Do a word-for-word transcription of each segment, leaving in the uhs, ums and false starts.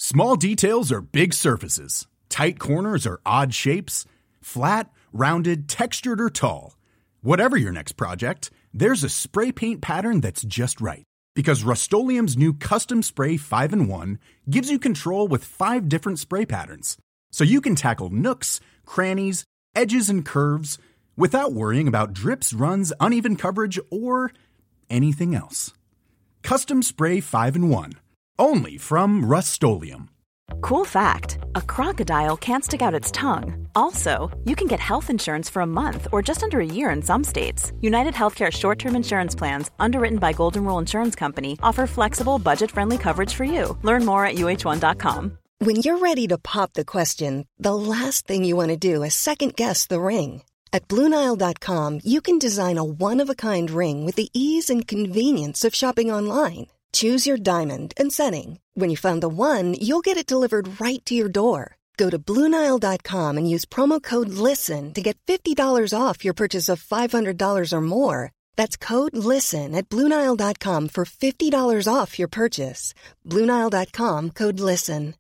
Small details are big surfaces. Tight corners are odd shapes. Flat, rounded, textured, or tall. Whatever your next project, there's a spray paint pattern that's just right. Because Rust-Oleum's new Custom Spray five in one gives you control with five different spray patterns. So you can tackle nooks, crannies, edges, and curves without worrying about drips, runs, uneven coverage, or anything else. Custom Spray five in one. Only from Rust-Oleum. Cool fact, a crocodile can't stick out its tongue. Also, you can get health insurance for a month or just under a year in some states. United Healthcare short-term insurance plans, underwritten by Golden Rule Insurance Company, offer flexible, budget-friendly coverage for you. Learn more at U H one dot com. When you're ready to pop the question, the last thing you want to do is second-guess the ring. At Blue Nile dot com, you can design a one-of-a-kind ring with the ease and convenience of shopping online. Choose your diamond and setting. When you find the one, you'll get it delivered right to your door. Go to Blue Nile dot com and use promo code LISTEN to get fifty dollars off your purchase of five hundred dollars or more. That's code LISTEN at Blue Nile dot com for fifty dollars off your purchase. Blue Nile dot com, code LISTEN.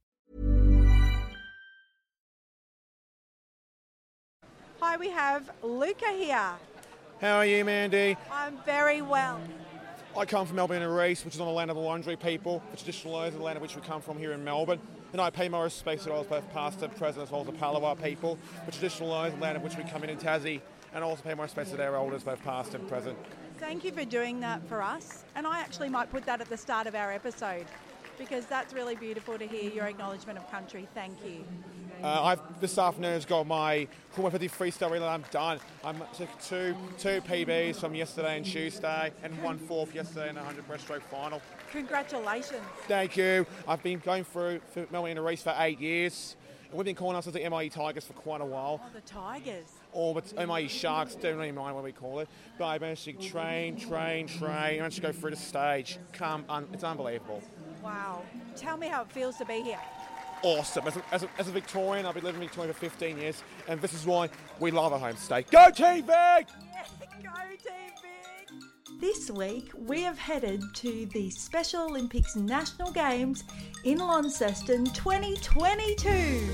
Hi, we have Luca here. How are you, Mandy? I'm very well. I come from Melbourne and Reese, which is on the land of the Wurundjeri people, the traditional owners of the land of which we come from here in Melbourne. And I pay my respects to all both past and present, as well as the Palawa people, the traditional owners of the land of which we come in in Tassie, and I also pay my respects to their elders, both past and present. Thank you for doing that for us. And I actually might put that at the start of our episode, because that's really beautiful to hear your acknowledgement of country. Thank you. Uh, I've this afternoon's got my one fifty freestyle relay. I'm done. I'm took two two P Bs from yesterday and Tuesday, and one fourth yesterday in the one hundred breaststroke final. Congratulations. Thank you. I've been going through for Melbourne in a race for eight years. And we've been calling ourselves the M I E Tigers for quite a while. Oh, the Tigers. Or but M I E Sharks, don't really mind what we call it. But I managed to train, train, train. I managed to go through the stage. Come, un- it's unbelievable. Wow. Tell me how it feels to be here. Awesome. As a, as, a, as a Victorian, I've been living in Victoria for fifteen years, and this is why we love our home state. Go Team Vic! Yeah, go Team Vic! This week, we have headed to the Special Olympics National Games in Launceston twenty twenty-two.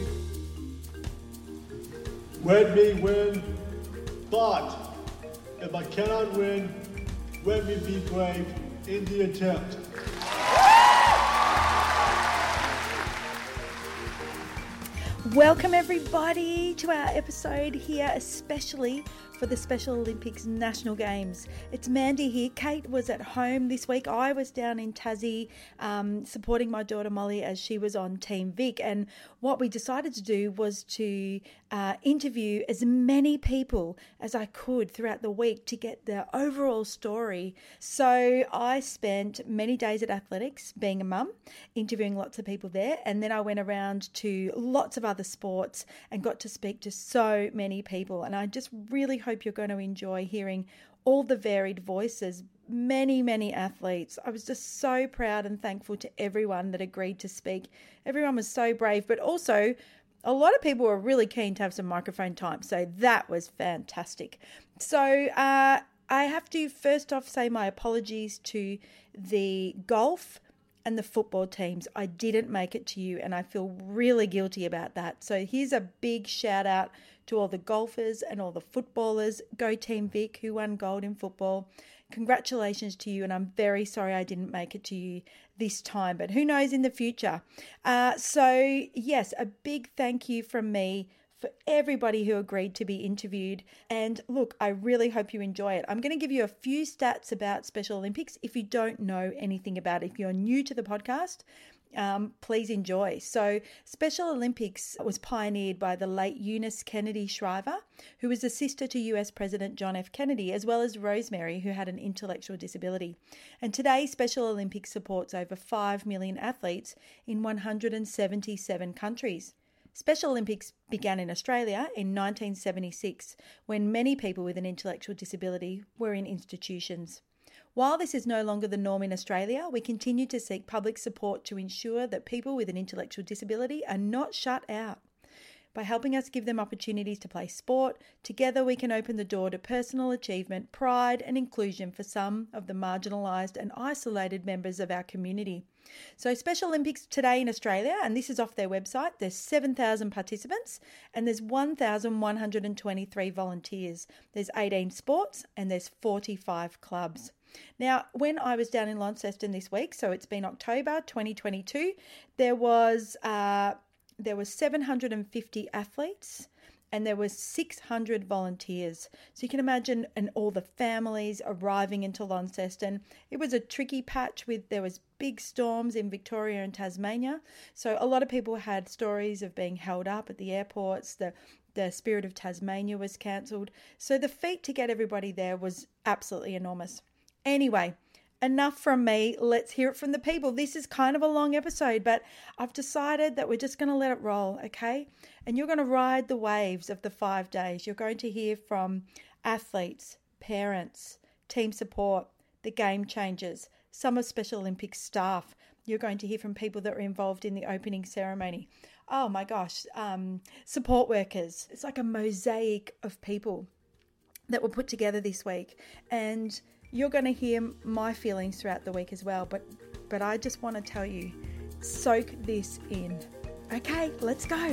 Let me win, but if I cannot win, let me be brave in the attempt. Welcome everybody to our episode here, especially for the Special Olympics National Games. It's Mandy here. Kate was at home this week. I was down in Tassie um, supporting my daughter Molly as she was on Team Vic. And what we decided to do was to uh, interview as many people as I could throughout the week to get the overall story. So I spent many days at athletics, being a mum, interviewing lots of people there. And then I went around to lots of other sports and got to speak to so many people. And I just really hope you're going to enjoy hearing all the varied voices, many, many athletes. I was just so proud and thankful to everyone that agreed to speak. Everyone was so brave, but also a lot of people were really keen to have some microphone time. So that was fantastic. So uh, I have to first off say my apologies to the golf and the football teams. I didn't make it to you, and I feel really guilty about that. So here's a big shout out to all the golfers and all the footballers. Go Team Vic, who won gold in football. Congratulations to you, and I'm very sorry I didn't make it to you this time, but who knows in the future. Uh, so yes, a big thank you from me for everybody who agreed to be interviewed. And look, I really hope you enjoy it. I'm going to give you a few stats about Special Olympics if you don't know anything about it. If you're new to the podcast, um, please enjoy. So Special Olympics was pioneered by the late Eunice Kennedy Shriver, who was a sister to U S President John F. Kennedy, as well as Rosemary, who had an intellectual disability. And today, Special Olympics supports over five million athletes in one hundred seventy-seven countries. Special Olympics began in Australia in nineteen seventy-six, when many people with an intellectual disability were in institutions. While this is no longer the norm in Australia, we continue to seek public support to ensure that people with an intellectual disability are not shut out. By helping us give them opportunities to play sport, together we can open the door to personal achievement, pride and inclusion for some of the marginalised and isolated members of our community. So Special Olympics today in Australia, and this is off their website, there's seven thousand participants and there's one thousand one hundred twenty-three volunteers. There's eighteen sports and there's forty-five clubs. Now, when I was down in Launceston this week, so it's been October twenty twenty-two, there was uh, there was seven hundred fifty athletes and there was six hundred volunteers. So you can imagine, and all the families arriving into Launceston. It was a tricky patch with, there was big storms in Victoria and Tasmania. So a lot of people had stories of being held up at the airports. The The Spirit of Tasmania was cancelled. So the feat to get everybody there was absolutely enormous. Anyway, enough from me. Let's hear it from the people. This is kind of a long episode, but I've decided that we're just going to let it roll, okay? And you're going to ride the waves of the five days. You're going to hear from athletes, parents, team support, the game changers, some of Special Olympics staff. You're going to hear from people that were involved in the opening ceremony. Oh my gosh, um, support workers. It's like a mosaic of people that were put together this week. And you're going to hear my feelings throughout the week as well, but but I just want to tell you, soak this in. Okay, let's go.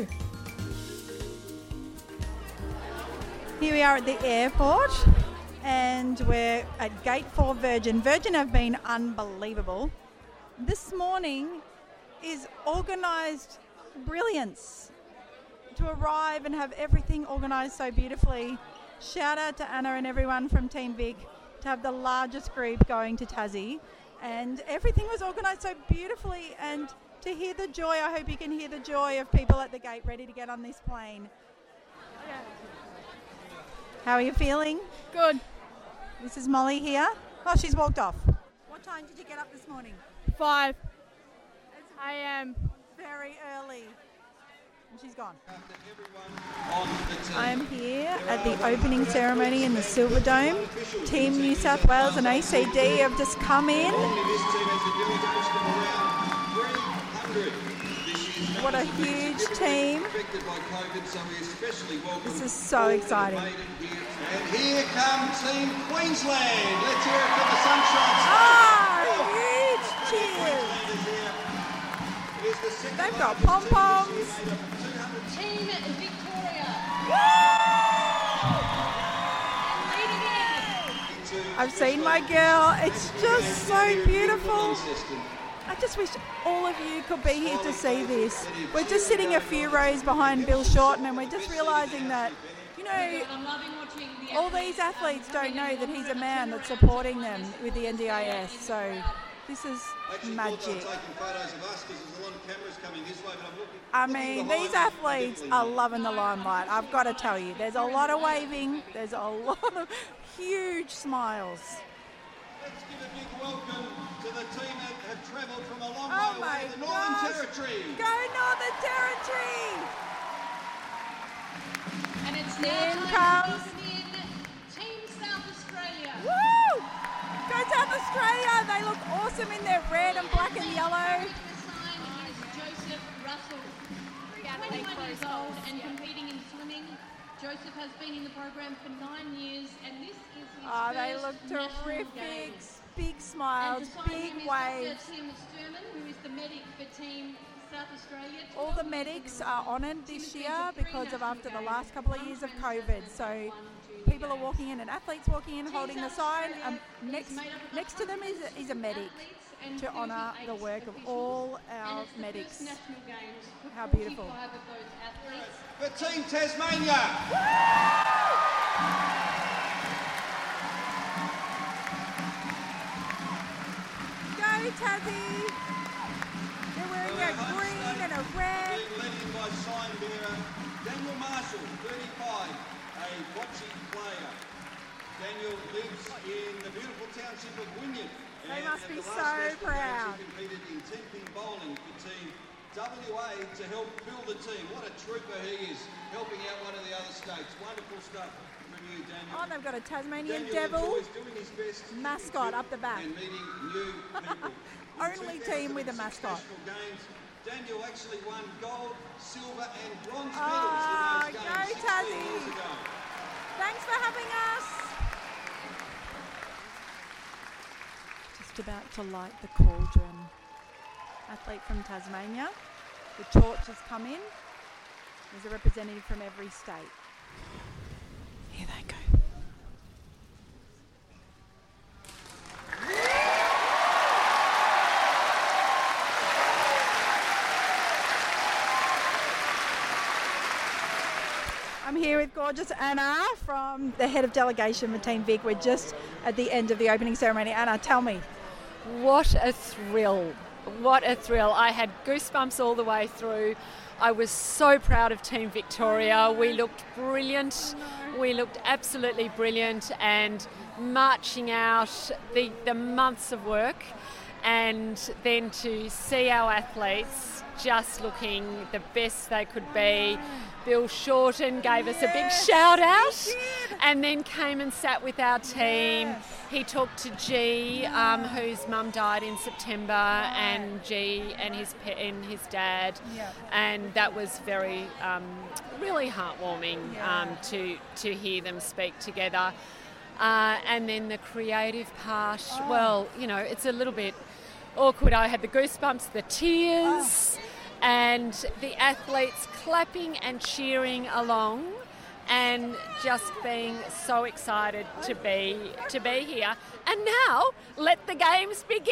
Here we are at the airport, and we're at Gate four Virgin. Virgin have been unbelievable. This morning is organised brilliance. To arrive and have everything organised so beautifully. Shout out to Anna and everyone from Team Vic to have the largest group going to Tassie, and everything was organised so beautifully, and to hear the joy, I hope you can hear the joy of people at the gate ready to get on this plane. Yeah. How are you feeling? Good. This is Molly here. Oh, she's walked off. What time did you get up this morning? Five. I am. Very early. And she's gone. I am here at the opening ceremony in the Silver Dome. Team New South Wales and A C D have just come in. What a huge team. This is so exciting. And here come Team Queensland. Let's hear it for the Sunshine's. Ah, huge cheers. They've got pom-poms. Team Victoria. I've seen my girl. It's just so beautiful. I just wish all of you could be here to see this. We're just sitting a few rows behind Bill Shorten, and we're just realising that, you know, all these athletes don't know that he's a man that's supporting them with the N D I S. So this is magic. I mean, these athletes are loving the limelight. I've got to tell you, there's a lot of waving. There's a lot of huge smiles. Let's give a big welcome to the team that have travelled from a long Oh way my away, the Northern gosh. Territory. Go Northern Territory! And it's In now comes- time to welcome in Team South Australia. Woo! Go South Australia! They look awesome in their red and black and yellow. The sign is Joseph Russell. twenty-one years old and competing in swimming. Joseph has been in the program for nine years, and this is his Oh, they first look national terrific. games. Big smiles, And beside big him is waves. Doctor Tim Sturman, who is the medic for Team South Australia. All the medics are honoured this year because of after the last couple of years of COVID. So people are walking in and athletes walking in holding the sign. Um, next next to them is, is a medic to honour the work of all our medics. How beautiful. For Team Tasmania. Go Tassie! They're wearing a green and a red. Being led in by sign bearer Daniel Marshall, thirty-five, a bocce player. Daniel lives in the beautiful township of Wynyard. They and must at be the last so National Games, proud. He competed in ten-pin bowling for Team W A to help build the team. What a trooper he is, helping out one of the other states. Wonderful stuff from you, Daniel. Oh, they've got a Tasmanian Daniel devil enjoys doing his best mascot up the back. and meeting new people. Only team with a mascot. National Games, Daniel actually won gold, silver and bronze medals Ah, in those go games sixteen Tassie. years ago. Thanks for having us. Just about to light the cauldron. Athlete from Tasmania. The torch has come in. There's a representative from every state. Here they go. I'm here with gorgeous Anna from the head of delegation for Team Vic. We're just at the end of the opening ceremony. Anna, tell me. What a thrill. What a thrill. I had goosebumps all the way through. I was so proud of Team Victoria. We looked brilliant. We looked absolutely brilliant, and marching out the, the months of work, and then to see our athletes just looking the best they could be. Bill Shorten gave us a big shout out and then came and sat with our team. Yes. He talked to G, um, whose mum died in September, right. and G and his pe- and his dad, yep. and that was very, um, really heartwarming yeah. um, to to hear them speak together. Uh, and then the creative part, oh. well, you know, it's a little bit awkward. I had the goosebumps, the tears. Oh. And the athletes clapping and cheering along, and just being so excited to be to be here. And now, let the games begin.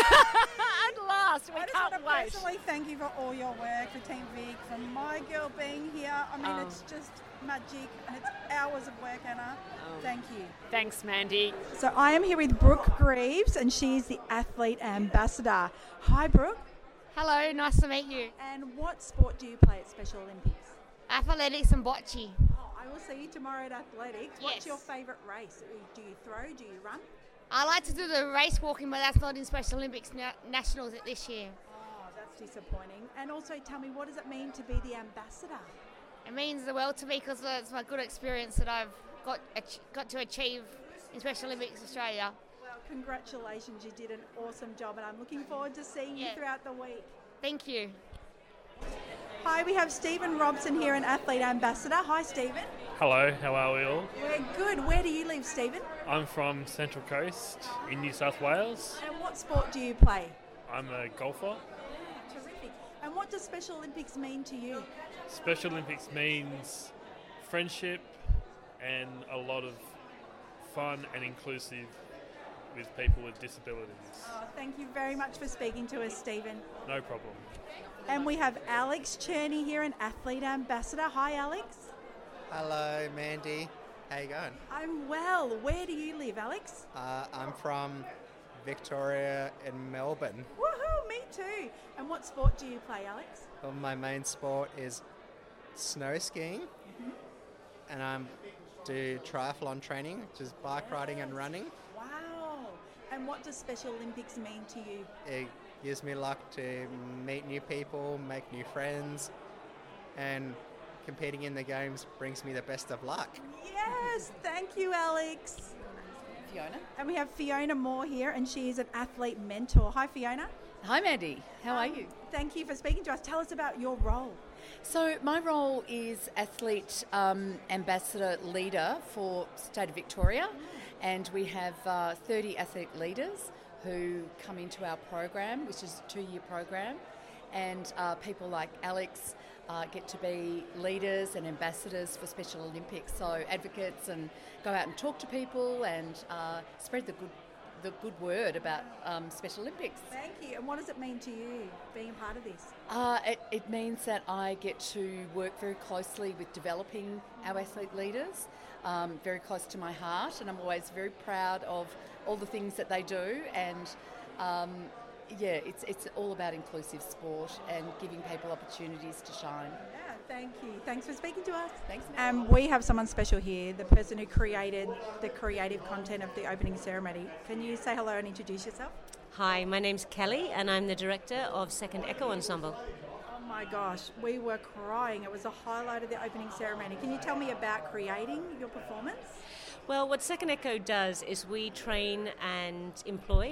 At last, we I just can't want to wait. personally thank you for all your work for Team Vic, for my girl being here. I mean, oh. it's just magic, and it's hours of work, Anna. Oh. Thank you. Thanks, Mandy. So I am here with Brooke Greaves, and she's the athlete ambassador. Hi, Brooke. Hello, nice to meet you. And what sport do you play at Special Olympics? Athletics and bocce. Oh, I will see you tomorrow at athletics. Yes. What's your favourite race? Do you throw? Do you run? I like to do the race walking, but that's not in Special Olympics na- Nationals this year. Oh, that's disappointing. And also tell me, what does it mean to be the ambassador? It means the world to me because it's my good experience that I've got ach- got to achieve in Special Olympics Australia. Congratulations, you did an awesome job, and I'm looking forward to seeing you yeah. throughout the week. Thank you. Hi, we have Stephen Robson here, an athlete ambassador. Hi, Stephen. Hello, how are we all? We're good. Where do you live, Stephen? I'm from Central Coast in New South Wales. And what sport do you play? I'm a golfer. Yeah, terrific. And what does Special Olympics mean to you? Special Olympics means friendship and a lot of fun and inclusive with people with disabilities. Oh, thank you very much for speaking to us, Stephen. No problem. And we have Alex Cherney here, an athlete ambassador. Hi, Alex. Hello, Mandy. How you going? I'm well. Where do you live, Alex? Uh, I'm from Victoria in Melbourne. Woohoo, me too. And what sport do you play, Alex? Well, my main sport is snow skiing, mm-hmm. and I do triathlon training, which is bike riding and running. Wow. And what does Special Olympics mean to you? It gives me luck to meet new people, make new friends, and competing in the games brings me the best of luck. Yes, thank you, Alex. Fiona. And we have Fiona Moore here, and she is an athlete mentor. Hi, Fiona. Hi, Mandy. How um, are you? Thank you for speaking to us. Tell us about your role. So my role is athlete um, ambassador leader for State of Victoria, and we have uh, thirty athlete leaders who come into our program, which is a two-year program, and uh, people like Alex uh, get to be leaders and ambassadors for Special Olympics, so advocates, and go out and talk to people and uh, spread the good the good word about um, Special Olympics. Thank you. And what does it mean to you, being a part of this? Uh, it, it means that I get to work very closely with developing our athlete leaders, um, very close to my heart, and I'm always very proud of all the things that they do, and um, yeah, it's it's all about inclusive sport and giving people opportunities to shine. Yeah, thank you. Thanks for speaking to us. Thanks, Mel. And um, we have someone special here, the person who created the creative content of the opening ceremony. Can you say hello and introduce yourself? Hi, my name's Kelly, and I'm the director of Second Echo Ensemble. Oh my gosh, we were crying. It was a highlight of the opening ceremony. Can you tell me about creating your performance? Well, what Second Echo does is we train and employ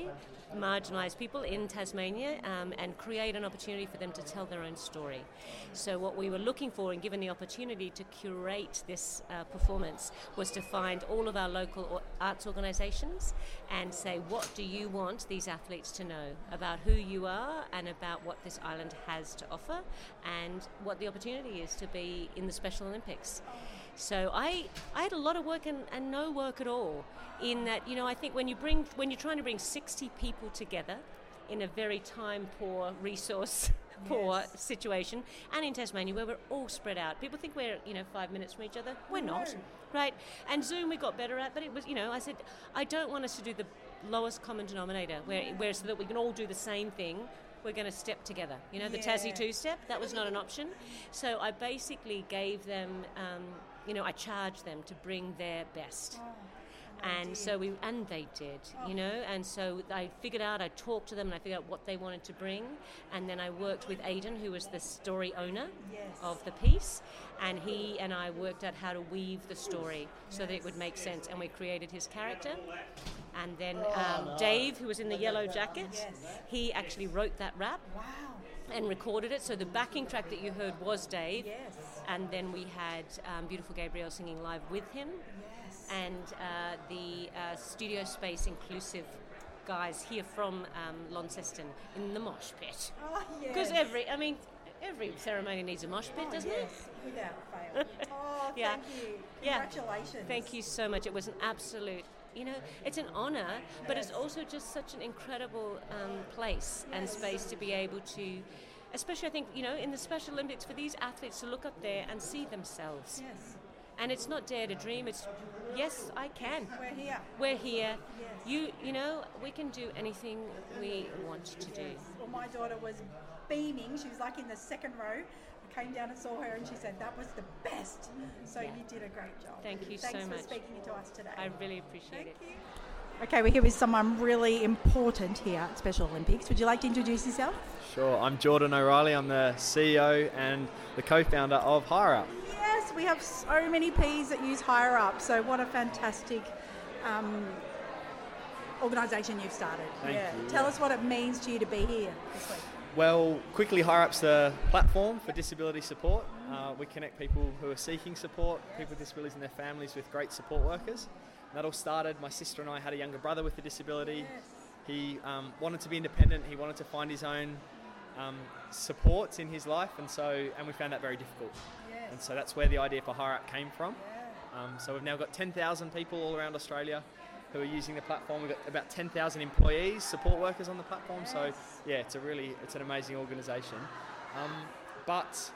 marginalised people in Tasmania um, and create an opportunity for them to tell their own story. So what we were looking for, and given the opportunity to curate this uh, performance, was to find all of our local arts organisations and say, what do you want these athletes to know about who you are and about what this island has to offer and what the opportunity is to be in the Special Olympics. So I, I had a lot of work and, and no work at all, in that, you know, I think when you bring when you're trying to bring sixty people together in a very time poor, resource poor yes. situation, and in Tasmania where we're all spread out, people think we're, you know, five minutes from each other. We're no. not, right? And Zoom we got better at, but it was, you know, I said I don't want us to do the lowest common denominator, where where so that we can all do the same thing. We're going to step together. You know, the yeah. Tassie two-step, that was not an option. So I basically gave them, um, you know, I charged them to bring their best. Oh, and did. so we, and they did, oh. you know, and so I figured out, I talked to them and I figured out what they wanted to bring. And then I worked with Aidan, who was the story owner yes. of the piece. And he and I worked out how to weave the story yes. so that it would make sense. And we created his character. And then um, Dave, who was in the yellow jacket, yes. he actually wrote that rap wow. and recorded it. So the backing track that you heard was Dave. Yes. And then we had um, Beautiful Gabrielle singing live with him. Yes. And uh, the uh, Studio Space Inclusive guys here from um, Launceston in the mosh pit. Oh, yes. Because every, I mean, every ceremony needs a mosh pit, oh, doesn't yes. it? Without fail. Oh, yeah. thank you. Congratulations. Yeah. Thank you so much. It was an absolute... You know, it's an honour, but it's also just such an incredible um, place and space to be able to, especially I think, you know, in the Special Olympics, for these athletes to look up there and see themselves. Yes. And it's not dare to dream, it's, yes, I can. We're here. We're here. Yes. You, you know, we can do anything we want to do. Well, my daughter was beaming. She was like in the second row. Came down and saw her and she said that was the best. So yeah. you did a great job. Thank you Thanks so much. Thanks for speaking to us today. I really appreciate Thank it. You. Okay, we're here with someone really important here at Special Olympics. Would you like to introduce yourself? Sure, I'm Jordan O'Reilly. I'm the C E O and the co-founder of HireUp. Yes, we have so many Ps that use HireUp. So what a fantastic um, organisation you've started. Thank yeah. you. Tell yeah. us what it means to you to be here this week. Well, quickly, HireUp's the platform for disability support. Uh, we connect people who are seeking support, people with disabilities and their families, with great support workers. And that all started, my sister and I had a younger brother with a disability. Yes. He um, wanted to be independent, he wanted to find his own um, supports in his life, and so and we found that very difficult. Yes. And so that's where the idea for HireUp came from. Yeah. Um, so we've now got ten thousand people all around Australia who are using the platform. We've got about ten thousand employees, support workers on the platform. Yes. So yeah, it's a really, it's an amazing organisation. Um, but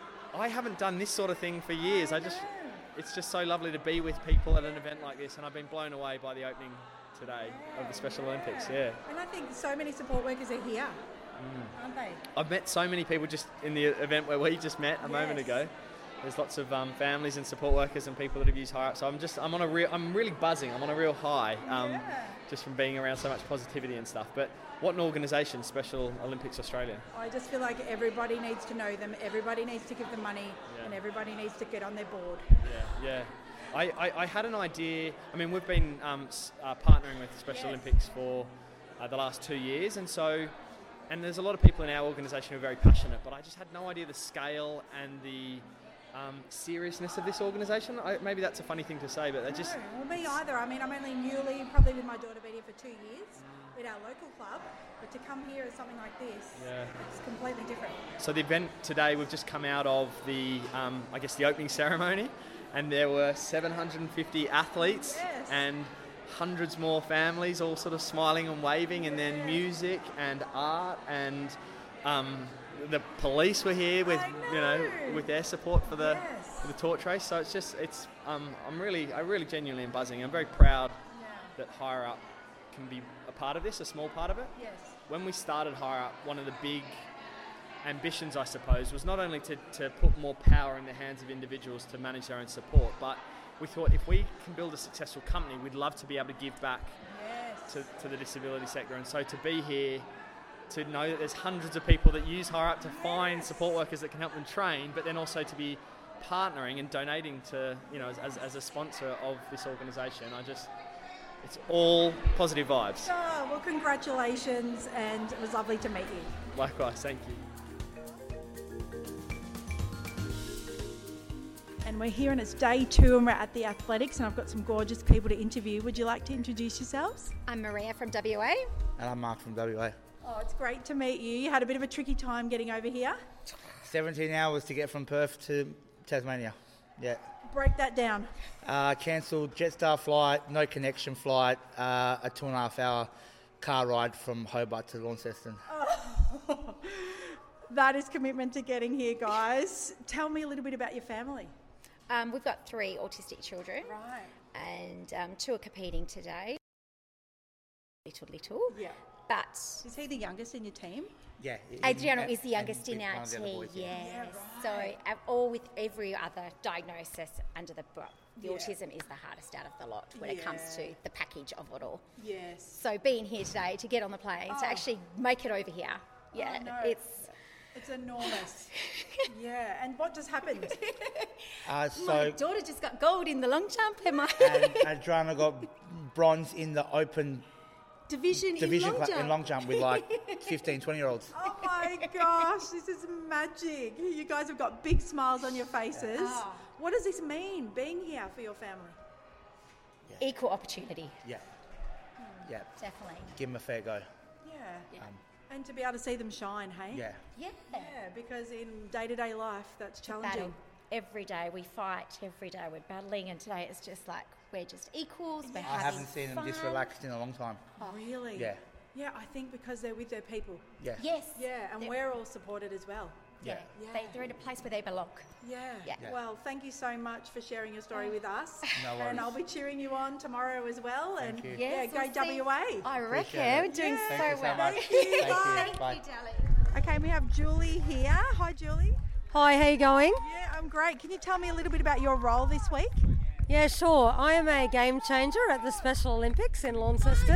I haven't done this sort of thing for years. I, I just, it's just so lovely to be with people at an event like this, and I've been blown away by the opening today yeah, of the Special yeah. Olympics. Yeah. And I think so many support workers are here, mm. aren't they? I've met so many people just in the event where we just met a yes. moment ago. There's lots of um, families and support workers and people that have used HireUp. So I'm just, I'm on a real, I'm really buzzing. I'm on a real high, um, yeah. just from being around so much positivity and stuff. But what an organisation, Special Olympics Australia. I just feel like everybody needs to know them. Everybody needs to give them money, yeah. and everybody needs to get on their board. Yeah, yeah. I, I, I had an idea. I mean, we've been um, uh, partnering with Special yes. Olympics for uh, the last two years, and so. And there's a lot of people in our organisation who are very passionate, but I just had no idea the scale and the Um, seriousness of this organisation. I, maybe that's a funny thing to say, but they no, just... Well, me either. I mean, I'm only newly, probably with my daughter been here for two years mm. with our local club, but to come here as something like this, yeah. it's completely different. So the event today, we've just come out of the, um, I guess, the opening ceremony, and there were seven hundred fifty athletes yes. and hundreds more families all sort of smiling and waving, and then music and art and... Um, the police were here with know. you know with their support for the yes. for the torch race. So it's just it's um I'm really I really genuinely am buzzing. I'm very proud yeah. that HireUp can be a part of this, a small part of it. Yes. When we started HireUp, one of the big ambitions, I suppose, was not only to, to put more power in the hands of individuals to manage their own support, but we thought if we can build a successful company, we'd love to be able to give back yes. to, to the disability sector. And so to be here, to know that there's hundreds of people that use HireUp to find support workers that can help them train, but then also to be partnering and donating to, you know, as, as a sponsor of this organisation. I just, it's all positive vibes. Oh, well, congratulations, and it was lovely to meet you. Likewise, thank you. And we're here and it's day two and we're at the athletics and I've got some gorgeous people to interview. Would you like to introduce yourselves? I'm Maria from W A. And I'm Mark from W A. Oh, it's great to meet you. You had a bit of a tricky time getting over here. seventeen hours to get from Perth to Tasmania. Yeah. Break that down. Uh, cancelled Jetstar flight, no connection flight, uh, a two and a half hour car ride from Hobart to Launceston. Oh, that is commitment to getting here, guys. Tell me a little bit about your family. Um, we've got three autistic children. Right. And um, two are competing today. Little, little. Yeah. But is he the youngest in your team? Yeah. Adriano is the youngest in he's our one of the other team. boys, yeah. Yes. Yeah, right. So uh, all with every other diagnosis under the book. The Yeah. autism is the hardest out of the lot when it comes Yeah. to the package of it all. Yes. So being here today to get on the plane Oh. to actually make it over here, yeah, Oh, no. it's It's enormous. Yeah, and what just happened? Uh, my so daughter just got gold in the long jump, and my and Adriana got bronze in the open division, division in long cla- jump. in long jump with like fifteen, twenty year olds. Oh my gosh, this is magic. You guys have got big smiles on your faces. Oh. What does this mean, being here for your family? Equal opportunity. Yeah. Yeah. Definitely. Give them a fair go. Yeah. Yeah. Um, And to be able to see them shine, hey? yeah. Yeah. Yeah, because in day-to-day life, that's challenging. Battle. Every day we fight, every day we're battling, and today it's just like we're just equals. We're I having haven't seen them this fun. relaxed in a long time. Oh, really? Yeah. Yeah, I think because they're with their people. Yeah. Yes. Yeah, and They're- we're all supported as well. Yeah. Yeah. They, they're in a place where they belong. Yeah. Yeah. Yeah. Well, thank you so much for sharing your story with us. No And worries. I'll be cheering you on tomorrow as well. Thank and you. yeah, Yes, go we'll see. W A. I reckon Appreciate we're it. doing Yeah. so Thank you so well. much. Thank you. Thank Bye. you. Bye. darling. Okay, we have Julie here. Hi, Julie. Hi, how you going? Yeah, I'm great. Can you tell me a little bit about your role this week? Yeah, sure. I am a game changer at the Special Olympics in Launceston,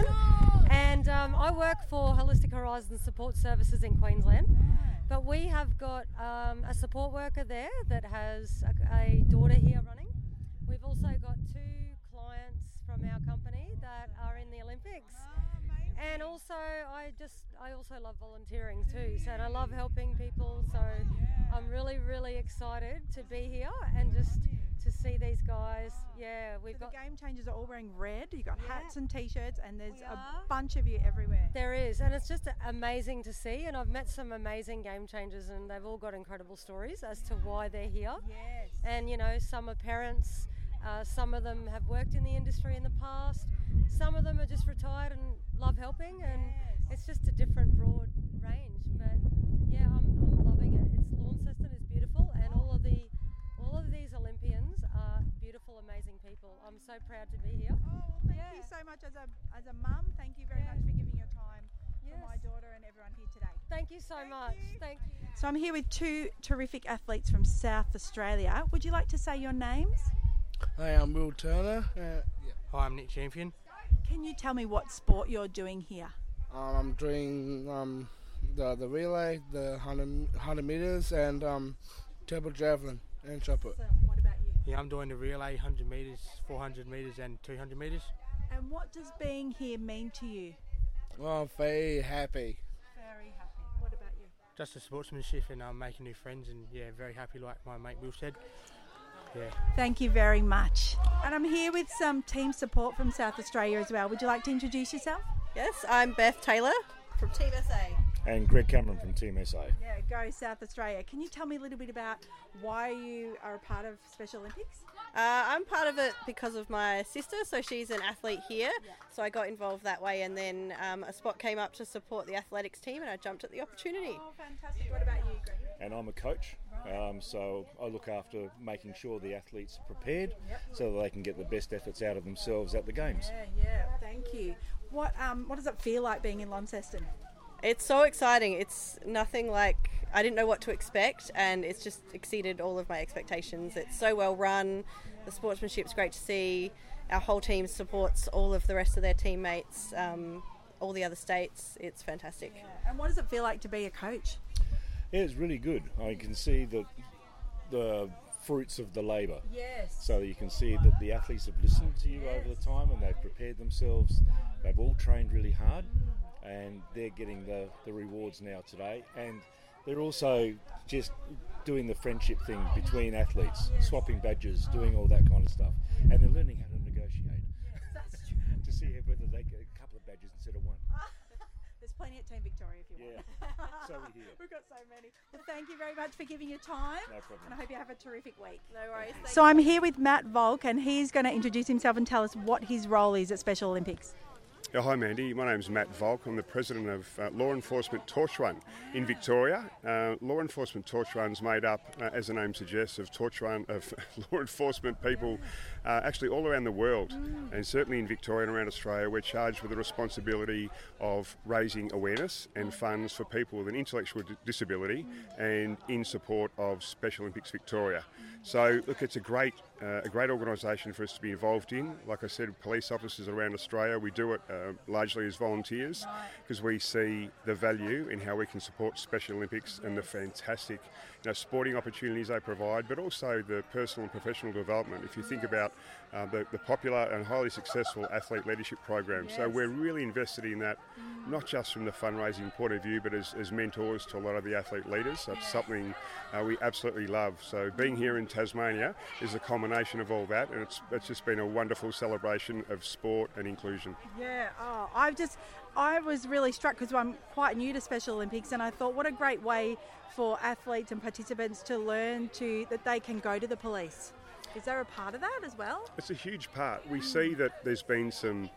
and um, I work for Holistic Horizons Support Services in Queensland. But we have got um, a support worker there that has a, a daughter here running. We've also got two clients from our company that are in the Olympics. And also, I just, I also love volunteering too. So and I love helping people. So I'm really, really excited to be here and just to see these guys. Yeah, we've So got. the game changers are all wearing red. You've got Yeah. hats and t-shirts, and there's We a are. bunch of you everywhere. There is, and it's just amazing to see. And I've met some amazing game changers, and they've all got incredible stories as to why they're here. Yes. And you know, some are parents, uh, some of them have worked in the industry in the past, some of them are just retired and love helping, and it's just a different broad range. But yeah, I'm, I'm loving it. It's Launceston is beautiful, and all of the all of these Olympians are beautiful, amazing people. I'm so proud to be here. Oh, well, thank Yeah. you so much as a as a mum. Thank you very much for giving your time for my Yes. daughter and everyone here today. Thank you so much. Thank you. So I'm here with two terrific athletes from South Australia. Would you like to say your names? Hi, I'm Will Turner. Uh, yeah. Hi, I'm Nick Champion. Can you tell me what sport you're doing here? um, I'm doing um, the the relay, the one hundred, one hundred meters, and um, table javelin and shot put. So what about you? Yeah, I'm doing the relay, one hundred metres, four hundred metres and two hundred metres. And what does being here mean to you? Well, I'm very happy. Very happy. What about you? Just the sportsmanship and um, making new friends, and yeah, very happy like my mate Will said. Yeah. Thank you very much. And I'm here with some team support from South Australia as well. Would you like to introduce yourself? Yes, I'm Beth Taylor from Team S A. And Greg Cameron from Team S A. Yeah, go South Australia. Can you tell me a little bit about why you are a part of Special Olympics? Uh, I'm part of it because of my sister, so she's an athlete here, so I got involved that way, and then um, a spot came up to support the athletics team, and I jumped at the opportunity. Oh, fantastic. What about you, Greg? And I'm a coach, um, so I look after making sure the athletes are prepared so that they can get the best efforts out of themselves at the games. Yeah, yeah. Thank you. What um, what does it feel like being in Launceston? It's so exciting. It's nothing like, I didn't know what to expect, and it's just exceeded all of my expectations. It's so well run, the sportsmanship's great to see, our whole team supports all of the rest of their teammates, um, all the other states. It's fantastic. Yeah. And what does it feel like to be a coach? Yeah, it's really good. I can see that the fruits of the labour. Yes. So you can see that the athletes have listened to you over the time and they've prepared themselves. They've all trained really hard and they're getting the, the rewards now today. And they're also just doing the friendship thing between athletes, swapping badges, doing all that kind of stuff. And they're learning how to negotiate. Yes, that's true. To see whether they get a couple of badges instead of one. There's plenty at Team Victoria if you Yeah. want. So we hear. We've got so many. Well, thank you very much for giving your time. No problem. And I hope you have a terrific week. No worries. So I'm here with Matt Volk, and he's going to introduce himself and tell us what his role is at Special Olympics. Yeah, hi Mandy, my name's Matt Volk. I'm the president of uh, Law Enforcement Torch Run in Victoria. Uh, Law Enforcement Torch Run's made up, uh, as the name suggests, of torch run of law enforcement people uh, actually all around the world, mm. and certainly in Victoria and around Australia. We're charged with the responsibility of raising awareness and funds for people with an intellectual d- disability, and in support of Special Olympics Victoria. So, look, it's a great, uh, a great organisation for us to be involved in. Like I said, police officers around Australia, we do it uh, largely as volunteers because we see the value in how we can support Special Olympics and the fantastic, you know, sporting opportunities they provide, but also the personal and professional development. If you think about uh, the, the popular and highly successful athlete leadership program, so we're really invested in that, not just from the fundraising point of view, but as, as mentors to a lot of the athlete leaders. So it's something uh, we absolutely love. So being here in Tasmania is a combination of all that, and it's it's just been a wonderful celebration of sport and inclusion. Yeah, oh, I've just, I was really struck because I'm quite new to Special Olympics, and I thought what a great way for athletes and participants to learn to that they can go to the police. Is there a part of that as well? It's a huge part. We see that there's been some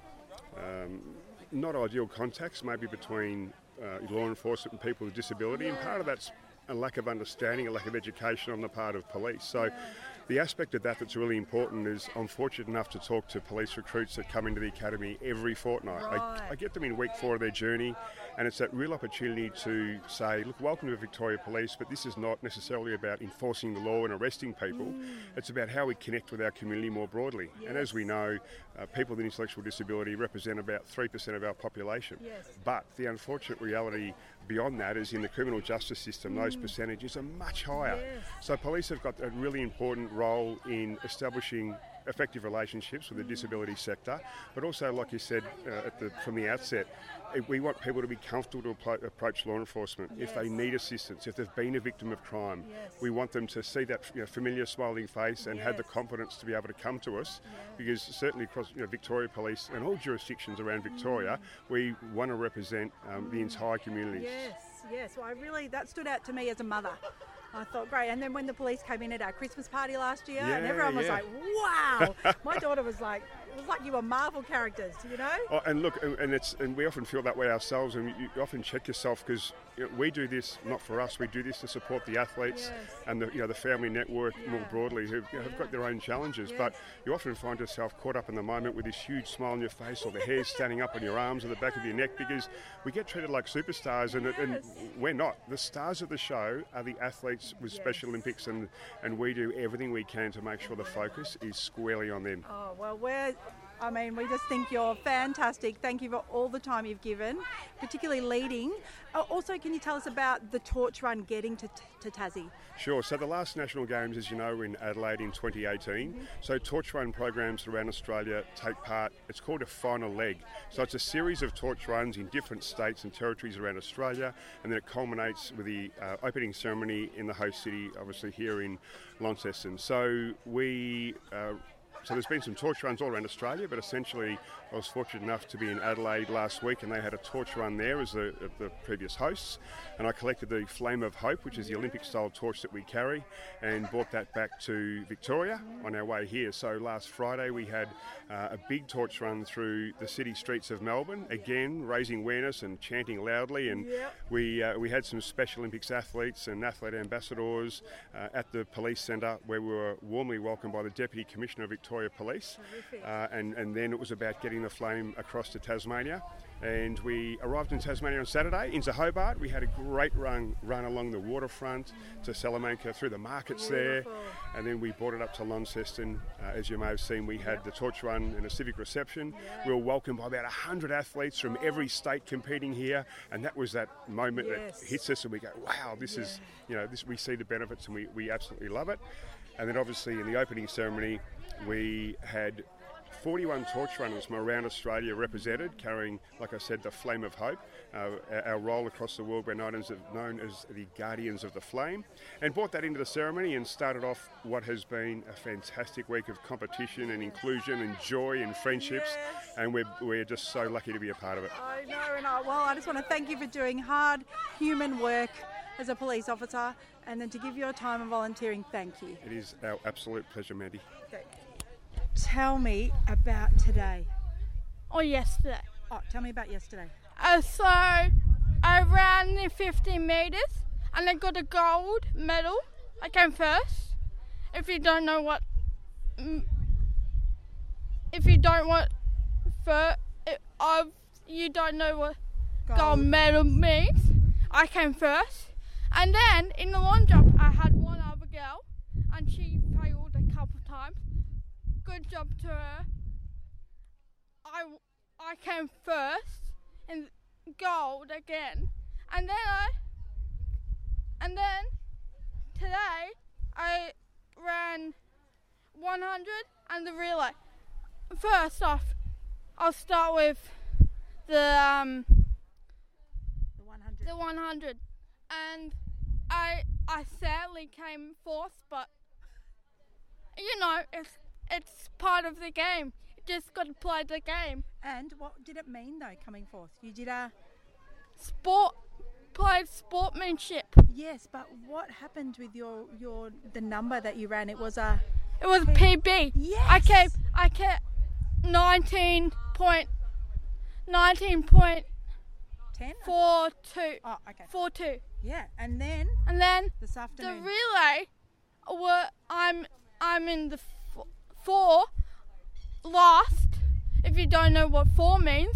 um, not ideal contacts maybe between uh, law enforcement and people with disability, yeah. and part of that's a lack of understanding, a lack of education on the part of police. So yeah. the aspect of that that's really important is I'm fortunate enough to talk to police recruits that come into the academy every fortnight. Right. I, I get them in week four of their journey, and it's that real opportunity to say, look, welcome to Victoria Police, but this is not necessarily about enforcing the law and arresting people. Mm. It's about how we connect with our community more broadly. Yes. And as we know, uh, people with intellectual disability represent about three percent of our population. Yes. But the unfortunate reality beyond that is in the criminal justice system, mm. those percentages are much higher. Yes. So police have got a really important role in establishing effective relationships with the disability sector, but also, like you said uh, at the, from the outset, we want people to be comfortable to appro- approach law enforcement. Yes. If they need assistance, if they've been a victim of crime, yes. we want them to see that, you know, familiar smiling face and yes. have the confidence to be able to come to us, yes. because certainly across, you know, Victoria Police and all jurisdictions around Victoria, mm. we want to represent um, mm. the entire community. Yes, yes. Well, I really, that stood out to me as a mother. I thought, great. And then when the police came in at our Christmas party last year, yeah, and everyone was yeah. like, wow. My daughter was like, it was like you were Marvel characters, you know? Oh, and look, and it's and we often feel that way ourselves, and you often check yourself because, you know, we do this not for us. We do this to support the athletes yes. and the, you know, the family network yeah. more broadly, who, you know, have got their own challenges. Yes. But you often find yourself caught up in the moment with this huge smile on your face, or the hair standing up on your arms or the back of your neck, because we get treated like superstars, and, yes. and we're not. The stars of the show are the athletes with yes. Special Olympics, and, and we do everything we can to make sure the focus is squarely on them. Oh, well, we're... I mean, we just think you're fantastic. Thank you for all the time you've given, particularly leading. Uh, also, can you tell us about the torch run getting to, to Tassie? Sure. So the last National Games, as you know, were in Adelaide in twenty eighteen. Mm-hmm. So torch run programs around Australia take part. It's called a final leg. So it's a series of torch runs in different states and territories around Australia, and then it culminates with the uh, opening ceremony in the host city, obviously here in Launceston. So we... Uh, So there's been some torch runs all around Australia, but essentially I was fortunate enough to be in Adelaide last week, and they had a torch run there as the, the previous hosts, and I collected the Flame of Hope, which is the Olympic-style torch that we carry, and brought that back to Victoria on our way here. So last Friday we had uh, a big torch run through the city streets of Melbourne, again raising awareness and chanting loudly, and yep. we uh, we had some Special Olympics athletes and athlete ambassadors uh, at the police centre, where we were warmly welcomed by the Deputy Commissioner of Victoria Police, uh, and, and then it was about getting the flame across to Tasmania. And we arrived in Tasmania on Saturday into Hobart. We had a great run run along the waterfront to Salamanca, through the markets Beautiful. there, and then we brought it up to Launceston. Uh, as you may have seen, we had the torch run and a civic reception. We were welcomed by about one hundred athletes from every state competing here, and that was that moment Yes. that hits us and we go, wow, this Yeah. is, you know, this we see the benefits and we, we absolutely love it. And then obviously in the opening ceremony, we had forty-one torch runners from around Australia represented, carrying, like I said, the flame of hope. Uh, our role across the world, we're known as, known as the Guardians of the Flame, and brought that into the ceremony and started off what has been a fantastic week of competition and inclusion and joy and friendships, and we're, we're just so lucky to be a part of it. I know, and I, well, I just want to thank you for doing hard human work as a police officer, and then to give your time and volunteering, thank you. It is our absolute pleasure, Mandy. Okay. Tell me about today. Or yesterday. Oh, tell me about yesterday. Uh, so I ran the fifteen metres and I got a gold medal. I came first. If you don't know what, mm, if you don't want, for, uh, you don't know what gold. gold medal means. I came first, and then in the long jump I had one other girl, and she failed a couple times. Good job to her. I, I came first in gold again, and then I and then today I ran one hundred and the relay. First off, I'll start with the um the one hundred. The one hundred, and I I sadly came fourth, but you know it's. It's part of the game. You just got to play the game. And what did it mean though, coming forth? You did a sport, played sportsmanship. Yes, but what happened with your your the number that you ran? It was a. It was P B. Yes. I came. I kept nineteen point. Nineteen point. Ten. Four two. Oh, okay. Four two. Yeah, and then. And then. This afternoon. The relay. Were I'm I'm in the. Four last, if you don't know what four means,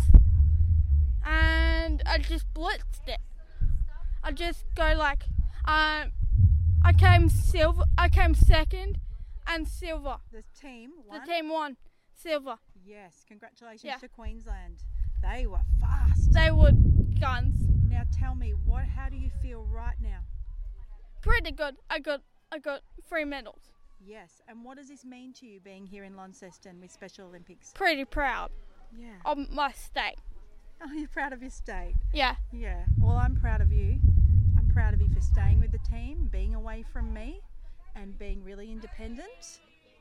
and I just blitzed it. I just go like, um, I came silver, I came second, and silver. The team won. The team won, silver. Yes, congratulations Yeah. to Queensland. They were fast. They were guns. Now tell me, what? How do you feel right now? Pretty good. I got, I got three medals. Yes, and what does this mean to you being here in Launceston with Special Olympics? Pretty proud. Yeah. Of my state. Oh, you're proud of your state? Yeah. Yeah. Well, I'm proud of you. I'm proud of you for staying with the team, being away from me, and being really independent,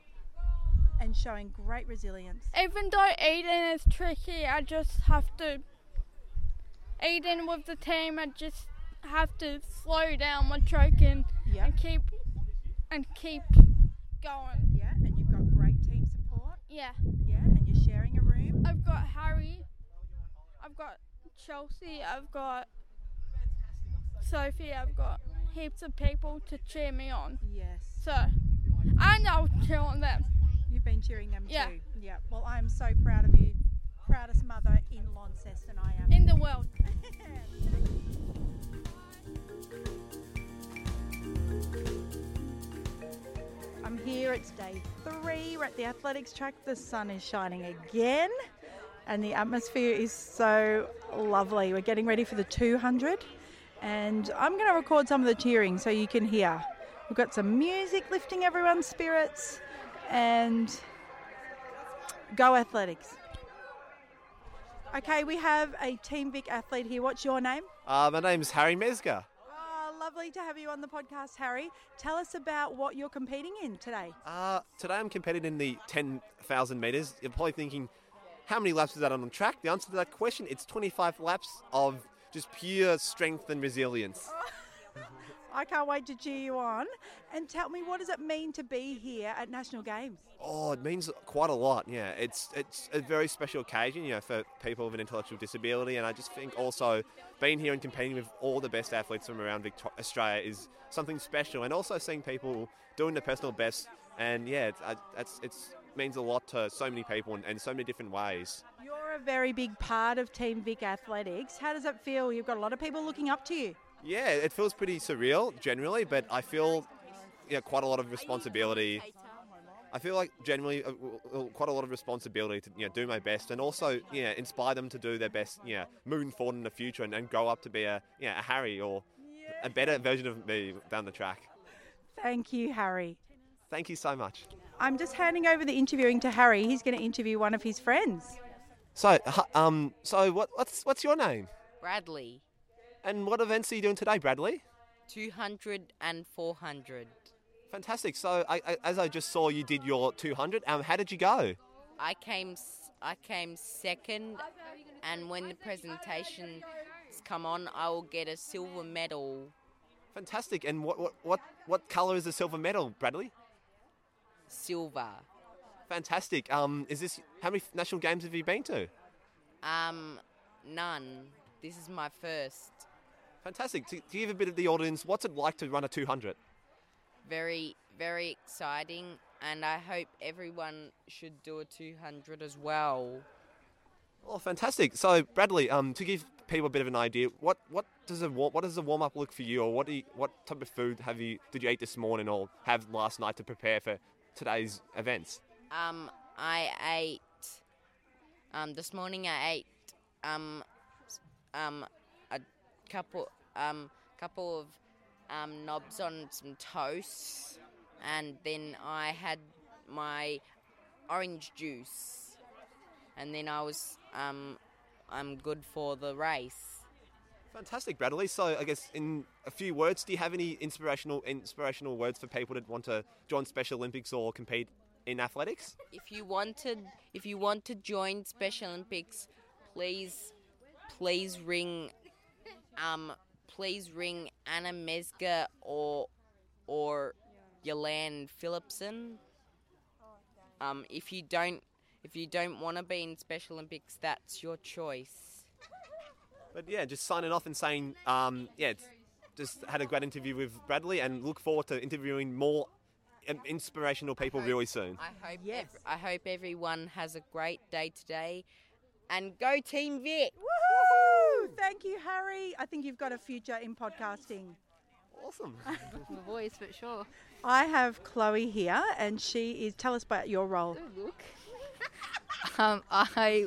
and showing great resilience. Even though Eden is tricky, I just have to. Eden with the team, I just have to slow down my choking yeah. and keep and keep. Going. Yeah, and you've got great team support. Yeah. Yeah, and you're sharing a room. I've got Harry. I've got Chelsea. I've got Sophie. I've got heaps of people to cheer me on. Yes. So, and I'll cheer on them. You've been cheering them yeah. too. Yeah. Well, I'm so proud of you. Proudest mother in Launceston I am. In the world. I'm here, it's day three, we're at the athletics track, the sun is shining again and the atmosphere is so lovely. We're getting ready for the two hundred and I'm going to record some of the cheering so you can hear. We've got some music lifting everyone's spirits and go athletics. Okay, we have a Team Vic athlete here. What's your name? Uh, my name's Harry Mesger. Lovely to have you on the podcast, Harry. Tell us about what you're competing in today. Uh, today I'm competing in the ten thousand metres. You're probably thinking, how many laps is that on the track? The answer to that question, it's twenty-five laps of just pure strength and resilience. I can't wait to cheer you on. And tell me, what does it mean to be here at National Games? Oh, it means quite a lot, yeah. It's it's a very special occasion, you know, for people with an intellectual disability, and I just think also being here and competing with all the best athletes from around Victoria, Australia is something special, and also seeing people doing their personal best, and yeah, it's it's, it's means a lot to so many people in, in so many different ways. You're a very big part of Team Vic Athletics. How does it feel? You've got a lot of people looking up to you. Yeah, it feels pretty surreal generally, but I feel yeah, quite a lot of responsibility. I feel like generally uh, uh, quite a lot of responsibility to you know do my best and also yeah inspire them to do their best yeah moving forward in the future and, and grow up to be a yeah a Harry or a better version of me down the track. Thank you, Harry. Thank you so much. I'm just handing over the interviewing to Harry. He's going to interview one of his friends. So hu- um so what what's what's your name? Bradley. And what events are you doing today, Bradley? two hundred and four hundred. Fantastic. So I, I, as I just saw, you did your two hundred. Um, how did you go? I came s- I came second, and when the presentations come on, I will get a silver medal. Fantastic. And what what what, what colour is the silver medal, Bradley? Silver. Fantastic. Um, is this how many national games have you been to? Um, none. This is my first. Fantastic. To, to give a bit of the audience, what's it like to run a two hundred? Very, very exciting, and I hope everyone should do a two hundred as well. Oh, fantastic! So, Bradley, um, to give people a bit of an idea, what, what does a war- what does the warm up look for you, or what do you, what type of food have you did you eat this morning or have last night to prepare for today's events? Um, I ate. Um, this morning I ate. Um, um, a couple. Um, couple of. Um, knobs on some toast, and then I had my orange juice, and then I was um, I'm good for the race. Fantastic, Bradley. So I guess in a few words, do you have any inspirational inspirational words for people that want to join Special Olympics or compete in athletics? If you wanted, if you want to join Special Olympics, please, please ring. Um, Please ring Anna Mesga or or Yolan Phillipson. Um, if you don't if you don't want to be in Special Olympics, that's your choice. But yeah, just signing off and saying, um, yeah, it's just had a great interview with Bradley and look forward to interviewing more um, inspirational people hope, really soon. I hope yes. ev- I hope everyone has a great day today, and go Team Vic! Woohoo! Thank you, Harry. I think you've got a future in podcasting. Awesome. The voice, but sure. I have Chloe here, and she is. Tell us about your role. Oh, look. um, I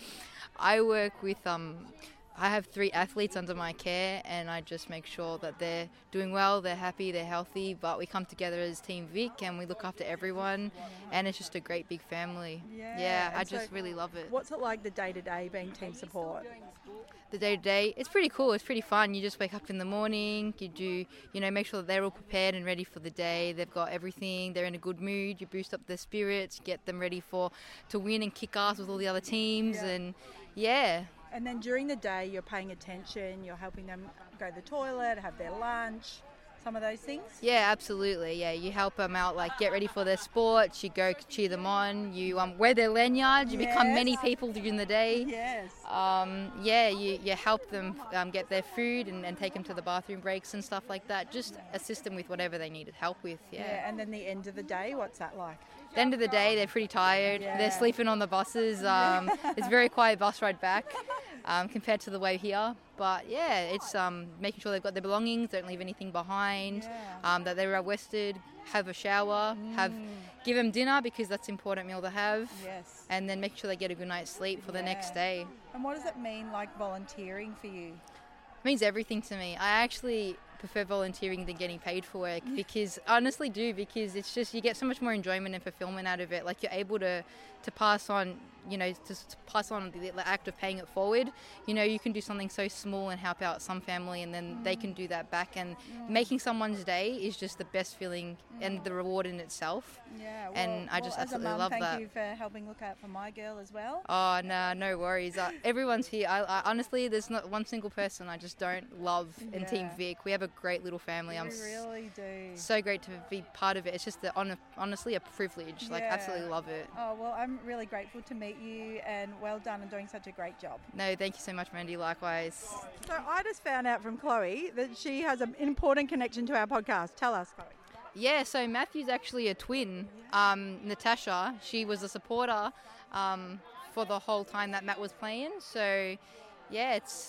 I work with um. I have three athletes under my care, and I just make sure that they're doing well, they're happy, they're healthy, but we come together as Team Vic and we look after everyone, and it's just a great big family. Yeah, yeah I and just so really love it. What's it like the day-to-day being team support? The day-to-day, it's pretty cool, it's pretty fun. You just wake up in the morning, you do, you know, make sure that they're all prepared and ready for the day. They've got everything, they're in a good mood, you boost up their spirits, get them ready for to win and kick ass with all the other teams, yeah. and yeah. And then during the day, you're paying attention, you're helping them go to the toilet, have their lunch, some of those things? Yeah, absolutely. Yeah, you help them out, like get ready for their sports, you go cheer them on, you um, wear their lanyards, you yes. become many people during the day. Yes. Um, yeah, you, you help them um, get their food and, and take them to the bathroom breaks and stuff like that. Just assist them with whatever they needed help with, yeah. Yeah, and then the end of the day, what's that like? The end of the day, they're pretty tired. Yeah. They're sleeping on the buses. Um, it's a very quiet bus ride back um, compared to the way here. But yeah, it's um, making sure they've got their belongings, don't leave anything behind, yeah. um, that they're rested, have a shower, mm. have give them dinner because that's an important meal to have. Yes. And then make sure they get a good night's sleep for yeah. the next day. And what does it mean, like volunteering for you? It means everything to me. I actually prefer volunteering than getting paid for work because I honestly do because it's just you get so much more enjoyment and fulfillment out of it. Like you're able to to pass on, you know, to, to pass on the, the act of paying it forward. You know, you can do something so small and help out some family, and then mm. they can do that back. And mm. making someone's day is just the best feeling mm. and the reward in itself. Yeah, well, and I just well, absolutely as a mum, love thank that. Thank you for helping look out for my girl as well. Oh no, no worries. Uh, everyone's here. I, I, honestly, there's not one single person I just don't love in yeah. Team Vic. We have a great little family. We I'm really do. So great to be part of it. It's just the, on, honestly a privilege. Yeah. Like absolutely love it. Oh well, I'm really grateful to meet you, and well done and doing such a great job. No, thank you so much, Mandy. Likewise. So I just found out from Chloe that she has an important connection to our podcast. Tell us, Chloe. Yeah, so Matthew's actually a twin. Um, Natasha, she was a supporter um, for the whole time that Matt was playing. So, yeah, it's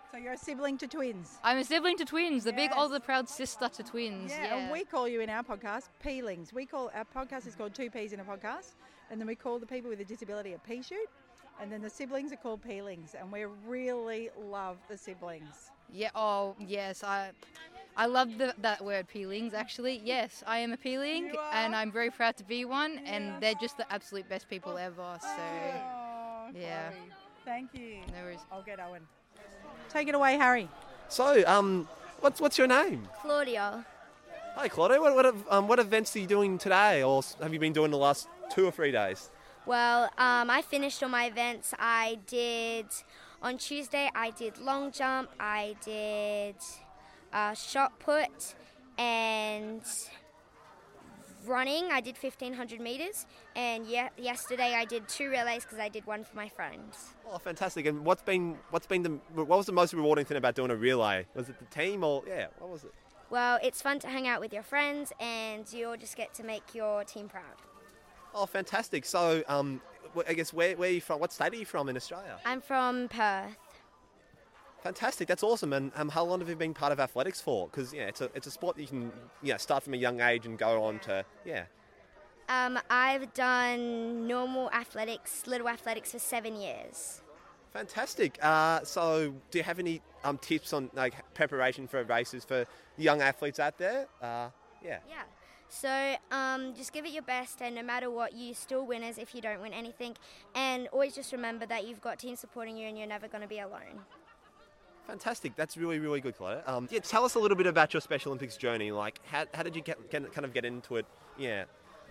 So you're a sibling to twins? I'm a sibling to twins, the big Yes. older proud sister to twins. Yeah, Yeah. and we call you in our podcast peelings. We call our podcast is called Two Peas in a Podcast, and then we call the people with a disability a pea shoot, and then the siblings are called peelings, and we really love the siblings. Yeah. Oh, yes. I, I love the, that word peelings. Actually, yes, I am a peeling, You are? and I'm very proud to be one. And they're just the absolute best people ever. So, Oh, yeah. Chloe, thank you. No worries. I'll get Owen. Take it away, Harry. So, um, what's what's your name? Claudia. Hi, Claudio. What what, um, what events are you doing today, or have you been doing the last two or three days? Well, um, I finished all my events. I did, on Tuesday, I did long jump, I did uh, shot put, and running. I did fifteen hundred metres, and ye- yesterday I did two relays because I did one for my friends. Oh, fantastic! And what's been what's been the what was the most rewarding thing about doing a relay? Was it the team, or yeah, what was it? Well, it's fun to hang out with your friends, and you all just get to make your team proud. Oh, fantastic! So, um, wh- I guess where where are you from? What state are you from in Australia? I'm from Perth. Fantastic! That's awesome. And um, how long have you been part of athletics for? Because yeah, it's a it's a sport that you can yeah start from a young age and go on to yeah. Um, I've done normal athletics, little athletics for seven years. Fantastic. Uh, so, do you have any um, tips on like preparation for races for young athletes out there? Uh, yeah. Yeah. So um, just give it your best, and no matter what, you still winners if you don't win anything. And always just remember that you've got teams supporting you, and you're never going to be alone. Fantastic. That's really, really good, Claudia. Um, yeah, tell us a little bit about your Special Olympics journey. Like, how, how did you get, get, kind of get into it? Yeah.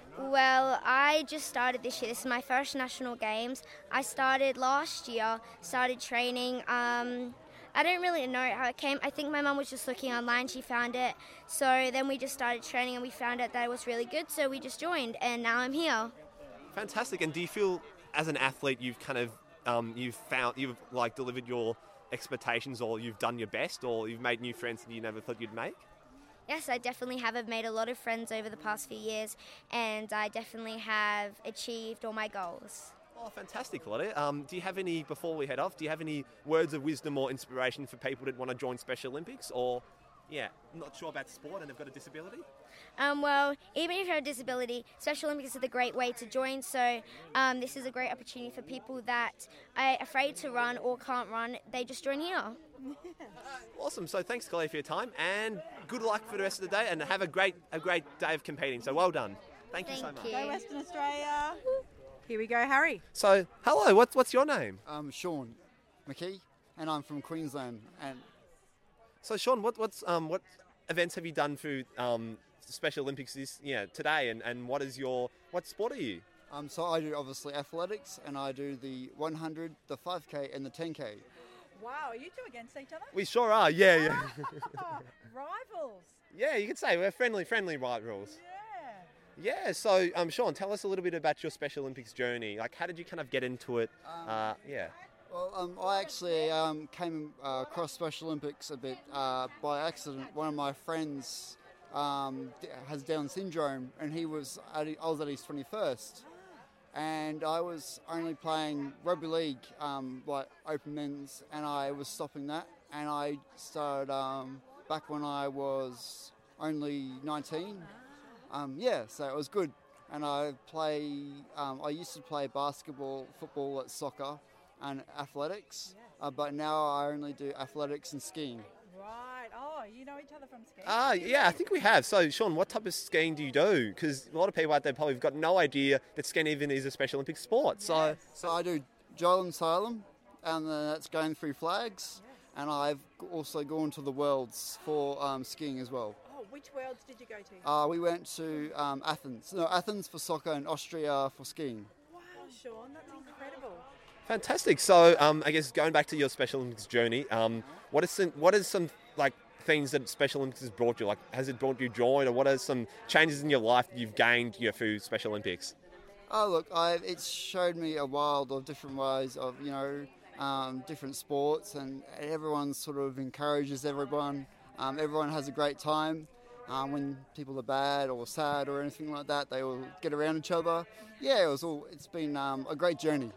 Well, I just started this year. This is my first national games. I started last year, started training. Um, I don't really know how it came. I think my mum was just looking online. She found it. So then we just started training, and we found out that it was really good. So we just joined, and now I'm here. Fantastic. And do you feel, as an athlete, you've kind of um, you've found you've like delivered your expectations, or you've done your best, or you've made new friends that you never thought you'd make? Yes, I definitely have. I've made a lot of friends over the past few years, and I definitely have achieved all my goals. Oh, fantastic, Claudia. Um, do you have any, before we head off, do you have any words of wisdom or inspiration for people that want to join Special Olympics, or, yeah, not sure about sport and they've got a disability? Um, well, even if you have a disability, Special Olympics is a great way to join. So um, this is a great opportunity for people that are afraid to run or can't run. They just join here. Awesome. So thanks, Claudia, for your time, and good luck for the rest of the day, and have a great a great day of competing. So well done. Thank, you so much. Go Western Australia. Here we go, Harry. So, hello, what's what's your name? I'm Sean McKee, and I'm from Queensland. And So, Sean, what what's um what events have you done through um Special Olympics this yeah today, and, and what is your what sport are you? um, so I do obviously athletics, and I do the one hundred, the five K, and the ten K. Wow, are you two against each other? We sure are. Yeah, yeah. Rivals. Yeah, you could say we're friendly, friendly rivals. Yeah. Yeah. So, um, Sean, tell us a little bit about your Special Olympics journey. Like, how did you kind of get into it? Uh, yeah. Well, um, I actually um, came uh, across Special Olympics a bit uh, by accident. One of my friends um, d- has Down syndrome, and he was at, I was at his twenty-first, and I was only playing rugby league, um, like open men's, and I was stopping that, and I started um, back when I was only nineteen. Um, yeah, so it was good, and I play. Um, I used to play basketball, football, at soccer, and athletics, uh, but now I only do athletics and skiing. Right. Oh, you know each other from skiing? Ah, yeah, I think we have. So, Sean, what type of skiing do you do? Because a lot of people out there probably have got no idea that skiing even is a Special Olympic sport. So, So I do Joel Salem, and then that's going through flags, and I've also gone to the Worlds for um, skiing as well. Oh, which worlds did you go to? Uh, we went to um, Athens. No, Athens for soccer and Austria for skiing. Wow, Sean, that's incredible. fantastic. So, um, I guess going back to your Special Olympics journey, um, what is some, what is some like things that Special Olympics has brought you? Like, has it brought you joy, or what are some changes in your life that you've gained you know, through Special Olympics? Oh, look, I, it's showed me a world of different ways of, you know, um, different sports, and everyone sort of encourages everyone. Um, everyone has a great time. Um, when people are bad or sad or anything like that, they all get around each other. Yeah, it was all. It's been um, a great journey. Oh,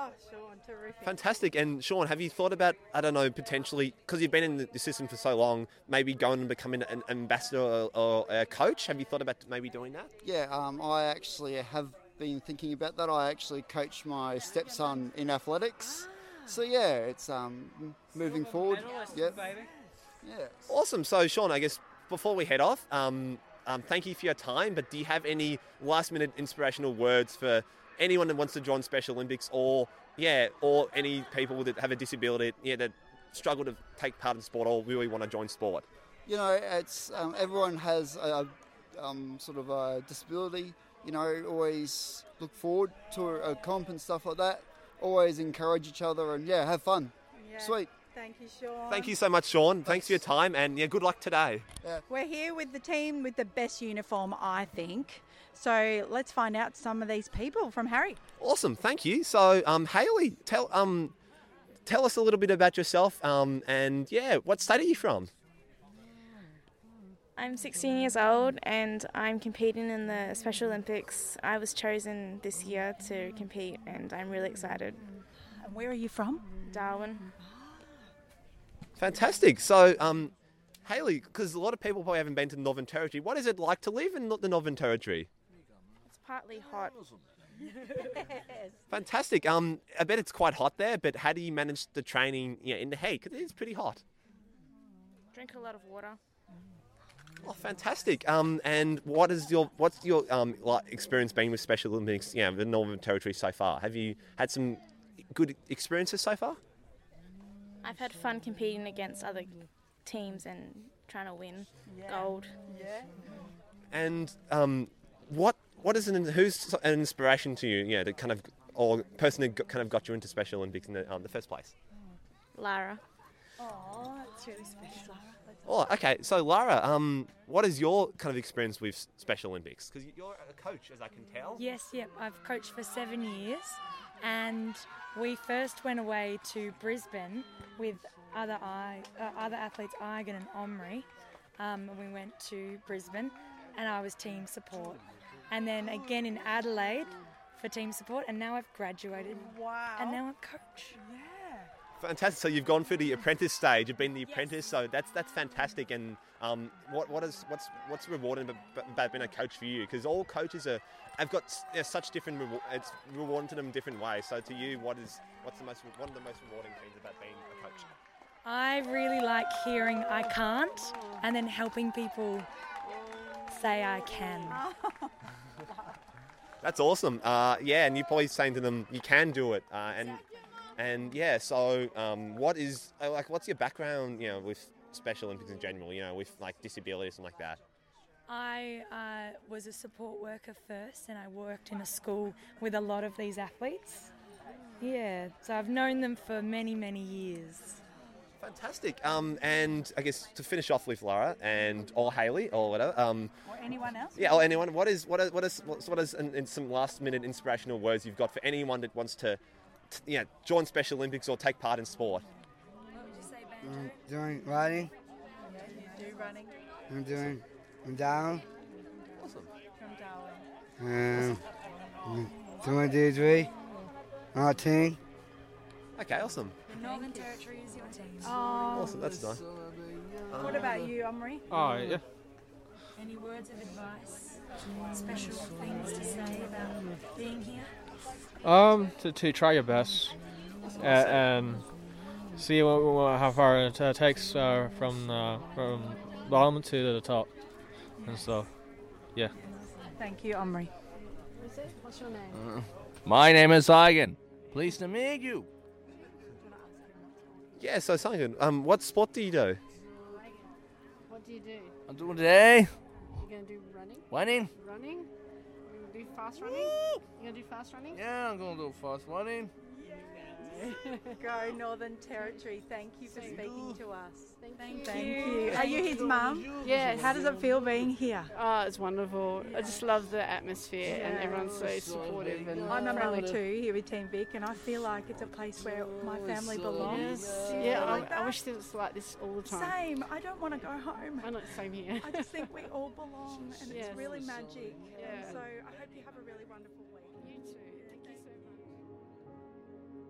Oh, Sean, terrific. Fantastic. And Sean, have you thought about, I don't know, potentially, because you've been in the, the system for so long, maybe going and becoming an ambassador or, or a coach? Have you thought about maybe doing that? Yeah, um, I actually have been thinking about that. I actually coach my stepson in athletics. So, yeah, it's um, moving forward. Yep. Yeah. Awesome. So, Sean, I guess before we head off, um, um, thank you for your time, but do you have any last-minute inspirational words for anyone that wants to join Special Olympics, or, yeah, or any people that have a disability, yeah, that struggle to take part in sport or really want to join sport? You know, it's um, everyone has a um, sort of a disability. You know, always look forward to a, a comp and stuff like that. Always encourage each other and, yeah, have fun. Yeah. Sweet. Thank you, Sean. Thank you so much, Sean. Thanks for your time, and yeah, good luck today. Yeah. We're here with the team with the best uniform, I think. So let's find out some of these people from Harry. Awesome, thank you. So, um, Hayley, tell um, tell us a little bit about yourself, um, and yeah, what state are you from? I'm sixteen years old and I'm competing in the Special Olympics. I was chosen this year to compete and I'm really excited. And where are you from? Darwin. Fantastic. So, um, Hayley, because a lot of people probably haven't been to the Northern Territory, what is it like to live in the Northern Territory? It's partly hot. Fantastic. Um, I bet it's quite hot there, but how do you manage the training, you know, in the heat? Because it is pretty hot. Drink a lot of water. Oh, fantastic. Um, and what is your what's your um like experience being with Special Olympics? Yeah, the Northern Territory so far. Have you had some good experiences so far? I've had fun competing against other teams and trying to win Yeah. gold. Yeah. And um, what what is an who's an inspiration to you? Yeah, that kind of or person that got, kind of got you into Special Olympics in the um, the first place. Lara. Oh, that's really special. Oh, okay. So, Lara, um, what is your kind of experience with Special Olympics? Because you're a coach, as I can tell. Yes, yep. I've coached for seven years, and we first went away to Brisbane with other I, uh, other athletes, Igan and Omri. Um, we went to Brisbane, and I was team support, and then again in Adelaide for team support, and now I've graduated. Wow. And now I'm coach. Yeah. Fantastic. So you've gone through the apprentice stage. You've been the apprentice. So that's that's fantastic. And um, what what is what's what's rewarding about, about being a coach for you? Because all coaches are have got you know, such different. Reward, it's rewarding to them in different ways. So to you, what is what's the most one of the most rewarding things about being a coach? I really like hearing I can't, and then helping people say I can. That's awesome. Uh, yeah, and you're probably saying to them, you can do it. Uh, and and yeah, so um, what is uh, like? What's your background? You know, with Special Olympics in general. You know, with like disabilities and like that. I uh, was a support worker first, and I worked in a school with a lot of these athletes. Yeah, so I've known them for many, many years. Fantastic. Um, and I guess to finish off with Lara and or Hayley or whatever. Um, or anyone else? Yeah, or anyone. What is what is what is what is in, in some last minute inspirational words you've got for anyone that wants to, to you know, join Special Olympics or take part in sport? What would you say, I'm doing riding. Yeah, you do running. I'm doing I'm down. Awesome. From Darwin. Um, doing D three. nineteen. Okay, awesome. The Northern Territory is your team. Oh, Awesome, that's nice. what about you, Omri? Oh, yeah. Any words of advice? Special things to say about being here? Um, to, to try your best uh, and see what, what, how far it uh, takes uh, from uh, from bottom to the top and stuff. Yeah. Thank you, Omri. What's your name? Uh, my name is Igan. Pleased to meet you. Yeah, so something. Um, what sport do you do? What do you do? I'm doing today. You gonna do running? Running? Running? You gonna do fast running? You gonna do fast running? Yeah, I'm gonna do fast running. Go Northern Territory. Thank you for speaking to us. Thank, Thank you. you. Are you his mum? Yes. How does it feel being here? Oh, it's wonderful. I just love the atmosphere and everyone's so supportive. And I'm a mummy friendly. too here with Team Vic, and I feel like it's a place where my family belongs. Yes. Do you Yeah, feel I, like I that? wish it was like this all the time. Same. I don't want to go home. I know, same here. I just think we all belong, and Yes. it's really magic. Yeah. So I hope you have a really wonderful week. You too. Thank you so much.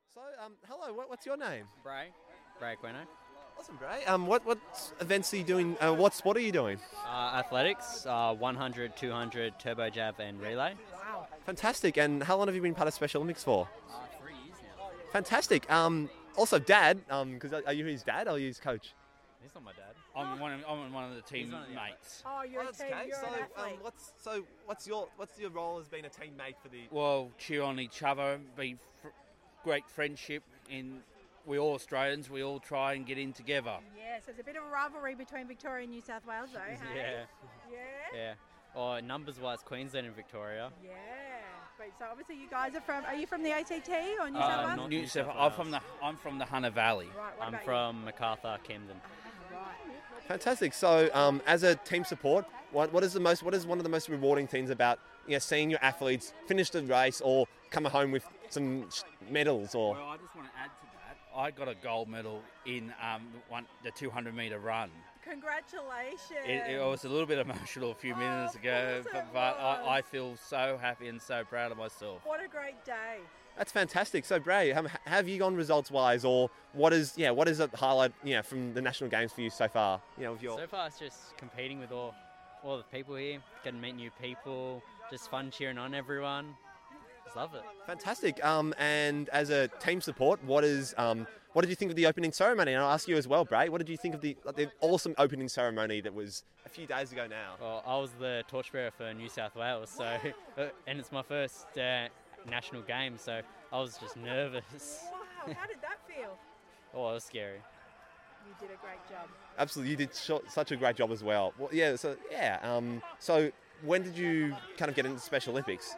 So, um, hello, what, what's your name? Bray. Bray Quino. Awesome, Bray. Um, what, what events are you doing? Uh, what sport are you doing? Uh, athletics, uh, one hundred, two hundred, turbo jab and relay. Wow. Fantastic. And how long have you been part of Special Olympics for? Uh, three years now. Fantastic. Um, also, Dad, because um, are you his dad or are you his coach? He's not my dad. I'm one of, I'm one of the team one of the- mates. Oh, you're Oh, a that's team. okay. You're So, an athlete. um, what's so what's your what's your role as being a teammate for the? Well, cheer on each other, be fr- great friendship, and we all Australians, we all try and get in together. Yes, there's a bit of a rivalry between Victoria and New South Wales, though. Hey? Yeah. Yeah. Yeah. Or numbers-wise, Queensland and Victoria. Yeah. Great. So obviously you guys are from. Are you from the A C T or New Uh, South Wales? not New New South, South I'm from Wales. the I'm from the Hunter Valley. Right. What I'm about from Macarthur, Camden. you? Right. Fantastic. So, um, as a team support, what what is the most what is one of the most rewarding things about you know, seeing your athletes finish the race or come home with some sh- medals or? Well, I just want to add to that. I got a gold medal in um, one, the two hundred metre run. Congratulations. It, it was a little bit emotional a few minutes of ago, course but, it but was. I, I feel so happy and so proud of myself. What a great day. That's fantastic. So, Bray, um, have you gone results-wise, or what is yeah what is a highlight you know from the national games for you so far? You know, of your So far, it's just competing with all, all the people here, getting to meet new people, just fun cheering on everyone. Just love it. fantastic. Um, and as a team support, what is um, what did you think of the opening ceremony? And I'll ask you as well, Bray. What did you think of the the awesome opening ceremony that was a few days ago now? Well, I was the torchbearer for New South Wales, so and it's my first uh, national game, so I was just nervous. Wow. How did that feel? Oh, it was scary. You did a great job. Absolutely, you did sh- such a great job as well. Well, yeah. So yeah. Um, so when did you kind of get into Special Olympics?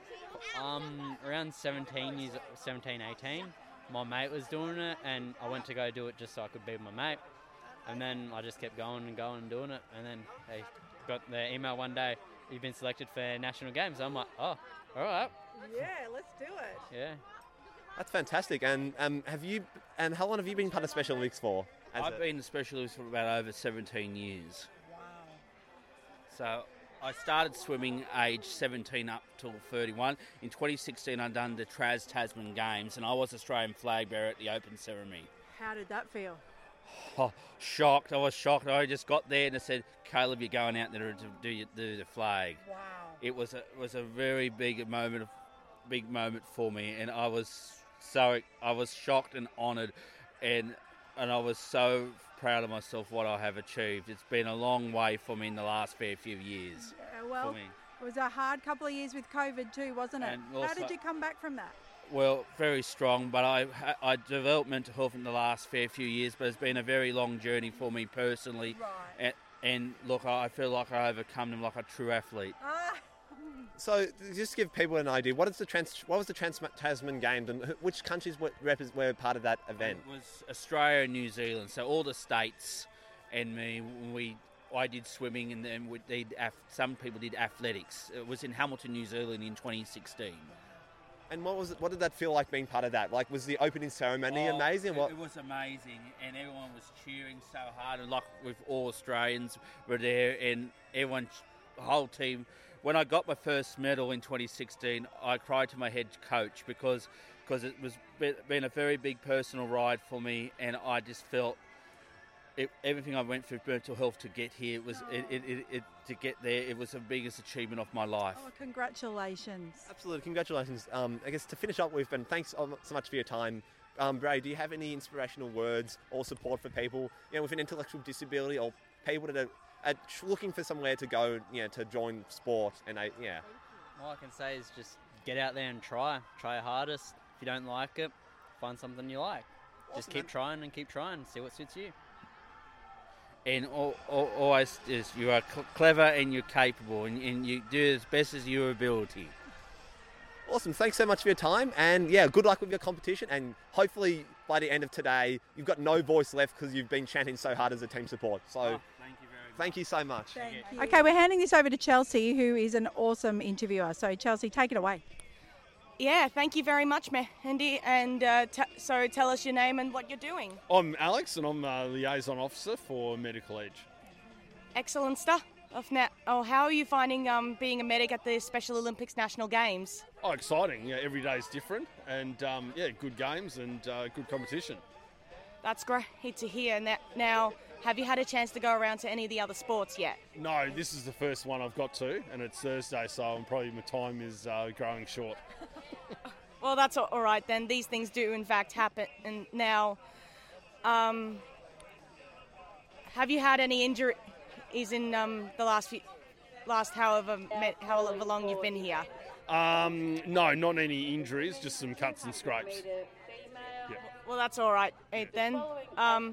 Um, around seventeen years, seventeen, eighteen, my mate was doing it, and I went to go do it just so I could be with my mate. And then I just kept going and going and doing it, and then they got the email one day, you've been selected for national games. I'm like, oh, all right, Yeah, let's do it. yeah. That's fantastic. And um, have you? And how long have you been part of Special Olympics for? As I've a- been a specialist for about over seventeen years. Wow. So I started swimming age seventeen up till thirty-one. In twenty sixteen, I done the Tras Tasman Games, and I was Australian flag bearer at the open ceremony. How did that feel? Oh, shocked. I was shocked. I just got there and I said, Caleb, you're going out there to do, your, do the flag. Wow. It was a, it was a very big moment, of, big moment for me, and I was so I was shocked and honoured, and and I was so proud of myself what I have achieved. It's been a long way for me in the last fair few years. Yeah, well, for me. it was a hard couple of years with COVID too, wasn't it? And How also- did you come back from that? Well, very strong, but I I developed mental health in the last fair few years, but it's been a very long journey for me personally. Right. And, and look, I feel like I overcome them like a true athlete. Ah. So just to give people an idea, what is the trans? What was the Trans Tasman Games, and wh- which countries were, repres were part of that event? It was Australia and New Zealand, so all the states and me. We I did swimming, and then we did ath- some people did athletics. It was in Hamilton, New Zealand, in twenty sixteen. And what was it, what did that feel like being part of that? Like, was the opening ceremony Oh, amazing? It, What? it was amazing, and everyone was cheering so hard. And like with all Australians were there, and everyone, the whole team. When I got my first medal in twenty sixteen, I cried to my head coach because because it was be- been a very big personal ride for me, and I just felt it, everything I went through mental health to get here. It was it, it, it, it to get there. It was the biggest achievement of my life. Oh, congratulations. Absolutely, congratulations. Um, I guess to finish up with, and thanks so much for your time. Um, Bray, do you have any inspirational words or support for people, you know, with an intellectual disability or people that are, are looking for somewhere to go, you know, to join sport? And I, yeah, All I can say is just get out there and try. Try your hardest. If you don't like it, find something you like. Just Awesome, keep man. trying and keep trying. See what suits you. And al- al- always is you are cl- clever and you're capable, and, and you do as best as your ability. awesome. Thanks so much for your time, and yeah, good luck with your competition. And hopefully by the end of today, you've got no voice left because you've been chanting so hard as a team support. So, Oh, thank you very much. thank you so much. Thank you. Okay, we're handing this over to Chelsea, who is an awesome interviewer. So, Chelsea, take it away. Yeah, thank you very much, Mandy. And uh, t- so tell us your name and what you're doing. I'm Alex, and I'm a liaison officer for Medical Edge. Excellent stuff. of now. Oh, how are you finding um, being a medic at the Special Olympics National Games? Oh, exciting! Yeah, every day is different, and um, yeah, good games and uh, good competition. That's great to hear. Now, now, have you had a chance to go around to any of the other sports yet? No, this is the first one I've got to, and it's Thursday, so I'm probably my time is uh, growing short. Well, that's all right then. These things do in fact happen. And now, um, have you had any injuries in um, the last few, last however however long you've been here? Um, no, not any injuries, just some cuts and scrapes. Yeah. Well, that's all right then. Um,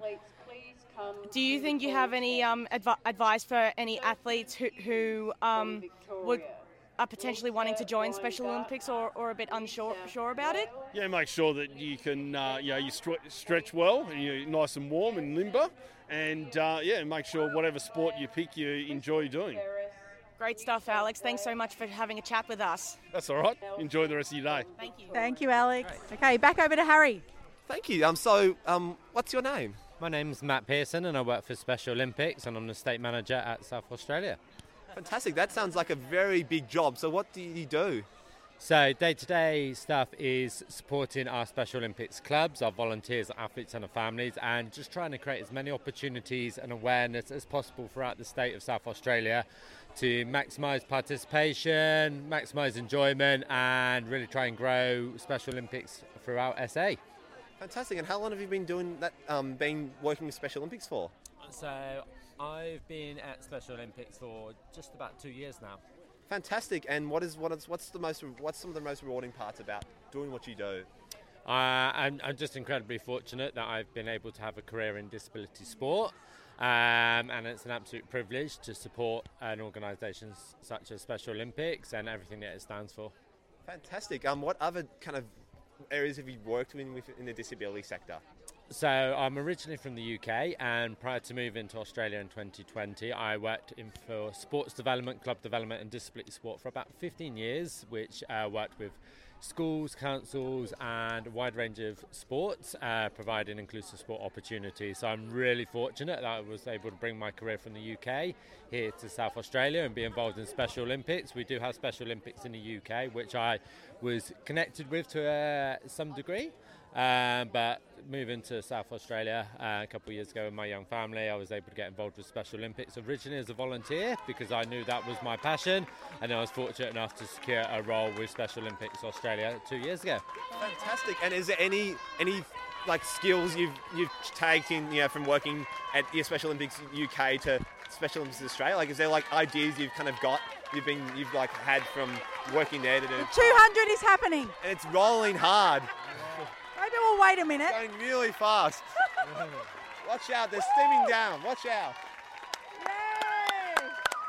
do you think you have any um, adv- advice for any athletes who, who um, would are potentially wanting to join Special Olympics or, or a bit unsure sure about it? Yeah, make sure that you can, uh, you know, you stre- stretch well and you're nice and warm and limber, and uh, yeah, make sure whatever sport you pick, you enjoy doing. Great stuff, Alex. Thanks so much for having a chat with us. That's all right. Enjoy the rest of your day. Thank you. Thank you, Alex. Okay, back over to Harry. Thank you. Um, so, um, what's your name? My name's Matt Pearson, and I work for Special Olympics, and I'm the state manager at South Australia. Fantastic. That sounds like a very big job. So what do you do? So day-to-day stuff is supporting our Special Olympics clubs, our volunteers, athletes and our families, and just trying to create as many opportunities and awareness as possible throughout the state of South Australia to maximise participation, maximise enjoyment, and really try and grow Special Olympics throughout S A. Fantastic. And how long have you been doing that, um, been working with Special Olympics for? So I've been at Special Olympics for just about two years now. Fantastic. And what is what is what's the most what's some of the most rewarding parts about doing what you do? Uh, I'm, I'm just incredibly fortunate that I've been able to have a career in disability sport, um, and it's an absolute privilege to support an organisation such as Special Olympics and everything that it stands for. Fantastic. Um, what other kind of areas have you worked in in the disability sector? So I'm originally from the U K, and prior to moving to Australia in twenty twenty, I worked in for sports development, club development and disability sport for about fifteen years, which uh, worked with schools, councils and a wide range of sports, uh, providing inclusive sport opportunities. So I'm really fortunate that I was able to bring my career from the U K here to South Australia and be involved in Special Olympics. We do have Special Olympics in the U K, which I was connected with to uh, some degree. Um, but moving to South Australia uh, a couple of years ago with my young family, I was able to get involved with Special Olympics originally as a volunteer because I knew that was my passion, and I was fortunate enough to secure a role with Special Olympics Australia two years ago. Fantastic. And is there any any like skills you've you've taken, you know, from working at your Special Olympics U K to Special Olympics Australia? Like, is there like ideas you've kind of got you've been you've like had from working there to do? The two hundred is happening. And it's rolling hard. Maybe we'll wait a minute. Going really fast. Watch out, they're steaming down. Watch out. Yay!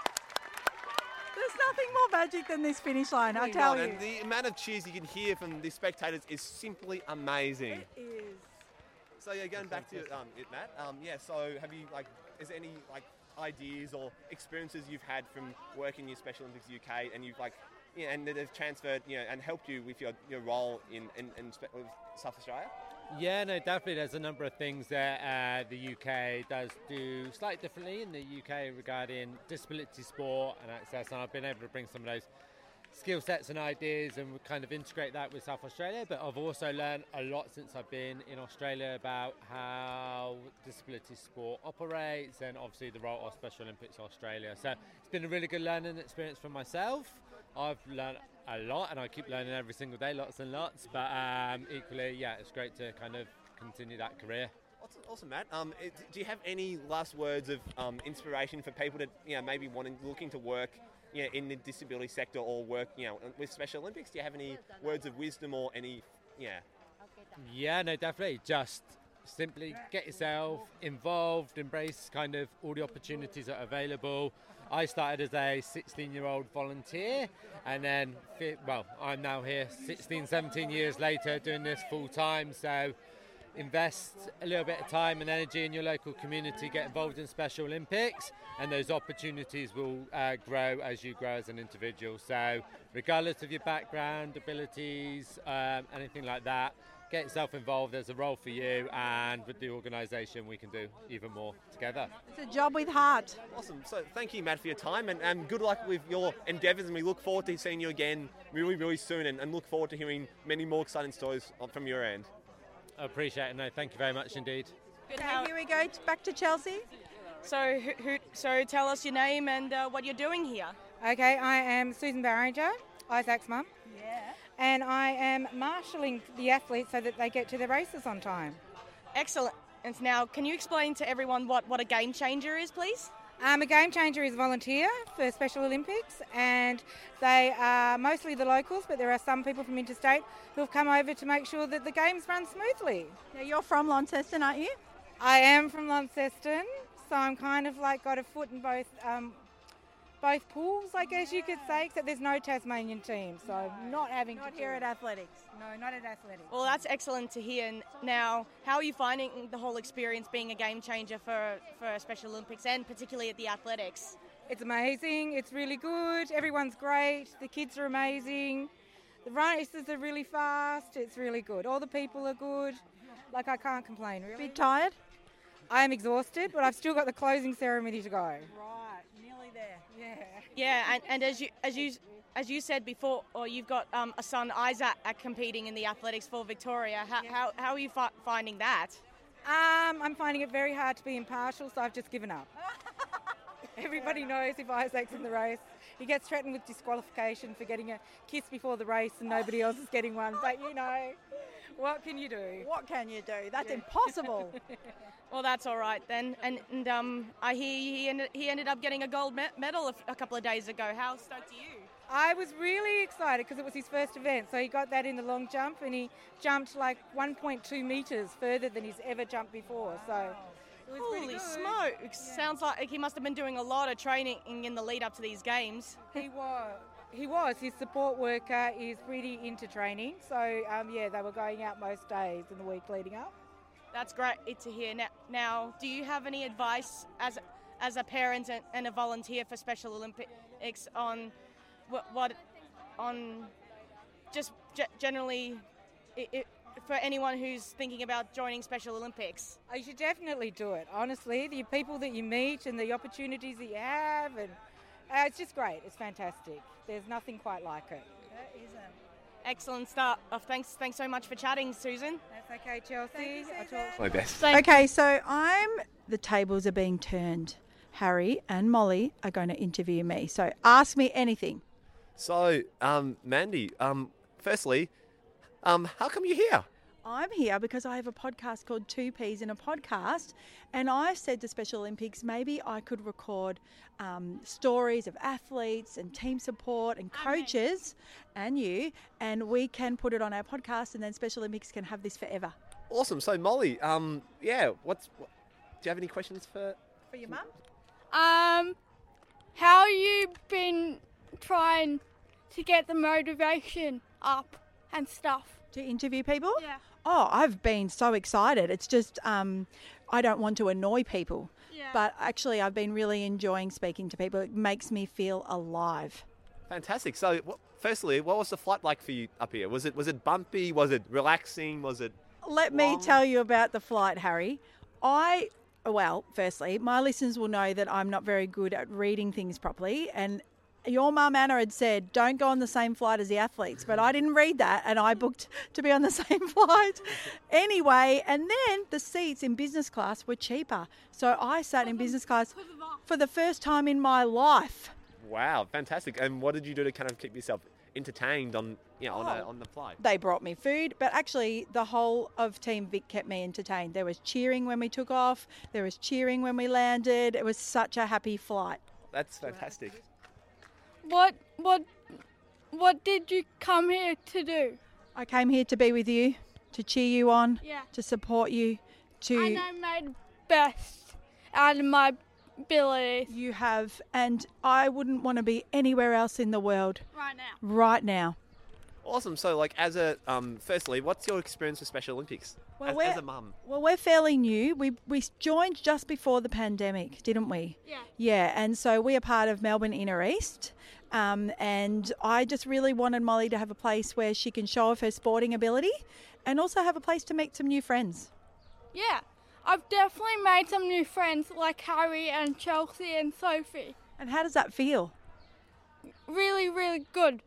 There's nothing more magic than this finish line, I tell you. And the amount of cheers you can hear from the spectators is simply amazing. It is. So yeah, going back to um, it, Matt. Um, yeah. So have you like? Is there any like ideas or experiences you've had from working in your Special Olympics U K, and you've like, yeah, and they've transferred, you know, and helped you with your, your role in in, in Spe- with South Australia? Yeah, no, definitely. There's a number of things that uh, the U K does do slightly differently in the U K regarding disability sport and access, and I've been able to bring some of those skill sets and ideas and kind of integrate that with South Australia. But I've also learned a lot since I've been in Australia about how disability sport operates and obviously the role of Special Olympics Australia. So it's been a really good learning experience for myself. I've learned a lot and I keep learning every single day, lots and lots. But um, equally, yeah, it's great to kind of continue that career. Awesome, Matt. Um, it, do you have any last words of um, inspiration for people that, you know, maybe wanting, looking to work, you know, in the disability sector or work, you know, with Special Olympics? Do you have any words of wisdom or any, yeah? Yeah, no, definitely. Just simply get yourself involved, embrace kind of all the opportunities that are available. I started as a sixteen-year-old volunteer, and then, well, I'm now here sixteen, seventeen years later doing this full-time, so invest a little bit of time and energy in your local community, get involved in Special Olympics, and those opportunities will uh, grow as you grow as an individual. So regardless of your background, abilities, um, anything like that, get yourself involved. There's a role for you, and with the organisation, we can do even more together. It's a job with heart. Awesome. So thank you, Matt, for your time, and, and good luck with your endeavours, and we look forward to seeing you again really, really soon, and, and look forward to hearing many more exciting stories from your end. I appreciate it. No, thank you very much indeed. Good. How, here we go, back to Chelsea. So, who, who, so tell us your name and uh, what you're doing here. Okay, I am Susan Barringer, Isaac's mum. Yeah. And I am marshalling the athletes so that they get to the races on time. Excellent. And now, can you explain to everyone what, what a game changer is, please? Um, a game changer is a volunteer for Special Olympics, and they are mostly the locals, but there are some people from interstate who have come over to make sure that the games run smoothly. Now, you're from Launceston, aren't you? I am from Launceston, so I'm kind of like got a foot in both um, both pools, I guess you could say, except there's no Tasmanian team, so not having Not to here do at athletics. No, not at athletics. Well, that's excellent to hear. Now, how are you finding the whole experience being a game changer for, for Special Olympics and particularly at the athletics? It's amazing. It's really good. Everyone's great. The kids are amazing. The races are really fast. It's really good. All the people are good. Like, I can't complain, really. Bit tired? I am exhausted, but I've still got the closing ceremony to go. Right, nearly there. Yeah. Yeah, and, and as you as you as you said before, or you've got um, a son, Isaac, uh, competing in the athletics for Victoria. How how, how are you fi- finding that? Um, I'm finding it very hard to be impartial, so I've just given up. Everybody knows if Isaac's in the race, he gets threatened with disqualification for getting a kiss before the race and nobody else is getting one. But, you know, what can you do? What can you do? That's Yeah. impossible. Well, that's all right then. And, and um, I hear he ended, he ended up getting a gold me- medal a, f- a couple of days ago. How stoked are you? I was really excited because it was his first event. So he got that in the long jump and he jumped like one point two metres further than he's ever jumped before. So it was pretty Holy good. smokes! Sounds like he must have been doing a lot of training in the lead up to these games. He was. He was. His support worker is pretty into training. So, um, yeah, they were going out most days in the week leading up. That's great to hear. Now, now do you have any advice as as a parent and, and a volunteer for Special Olympics on what, what on just ge- generally it, it, for anyone who's thinking about joining Special Olympics? You should definitely do it. Honestly, the people that you meet and the opportunities that you have, and uh, it's just great. It's fantastic. There's nothing quite like it. That is a Excellent start. Oh, thanks, thanks so much for chatting, Susan. That's okay, Chelsea. I'll talk. My best. Okay, so I'm. The tables are being turned. Harry and Molly are going to interview me. So ask me anything. So, um, Mandy, um, firstly, um, how come you're here? I'm here because I have a podcast called Two Peas in a Podcast, and I said to Special Olympics maybe I could record um, stories of athletes and team support and coaches and you, and we can put it on our podcast, and then Special Olympics can have this forever. Awesome. So, Molly, um, yeah, what's what, do you have any questions for? For your mum? Um, how you been trying to get the motivation up and stuff? To interview people? Yeah. Oh, I've been so excited. It's just um, I don't want to annoy people. Yeah. But actually, I've been really enjoying speaking to people. It makes me feel alive. Fantastic. So, what, firstly, what was the flight like for you up here? Was it was it bumpy? Was it relaxing? Was it? Let long? me tell you about the flight, Harry. I, well, firstly, my listeners will know that I'm not very good at reading things properly, and your mum Anna had said, don't go on the same flight as the athletes, but I didn't read that and I booked to be on the same flight. Anyway, and then the seats in business class were cheaper. So I sat in business class for the first time in my life. Wow, fantastic. And what did you do to kind of keep yourself entertained on, you know, on, a, on the flight? They brought me food, but actually the whole of Team Vic kept me entertained. There was cheering when we took off. There was cheering when we landed. It was such a happy flight. That's fantastic. What what what did you come here to do? I came here to be with you, to cheer you on, Yeah. to support you, to... And I made best out of my abilities. You have, and I wouldn't want to be anywhere else in the world Right now. right now. Awesome. So, like, as a, um, firstly, what's your experience with Special Olympics Well, as, we're- as a mum? Well, we're fairly new. We we joined just before the pandemic, didn't we? Yeah. Yeah, and so we are part of Melbourne Inner East. Um, and I just really wanted Molly to have a place where she can show off her sporting ability and also have a place to meet some new friends. Yeah, I've definitely made some new friends like Harry and Chelsea and Sophie. And how does that feel? Really, really good.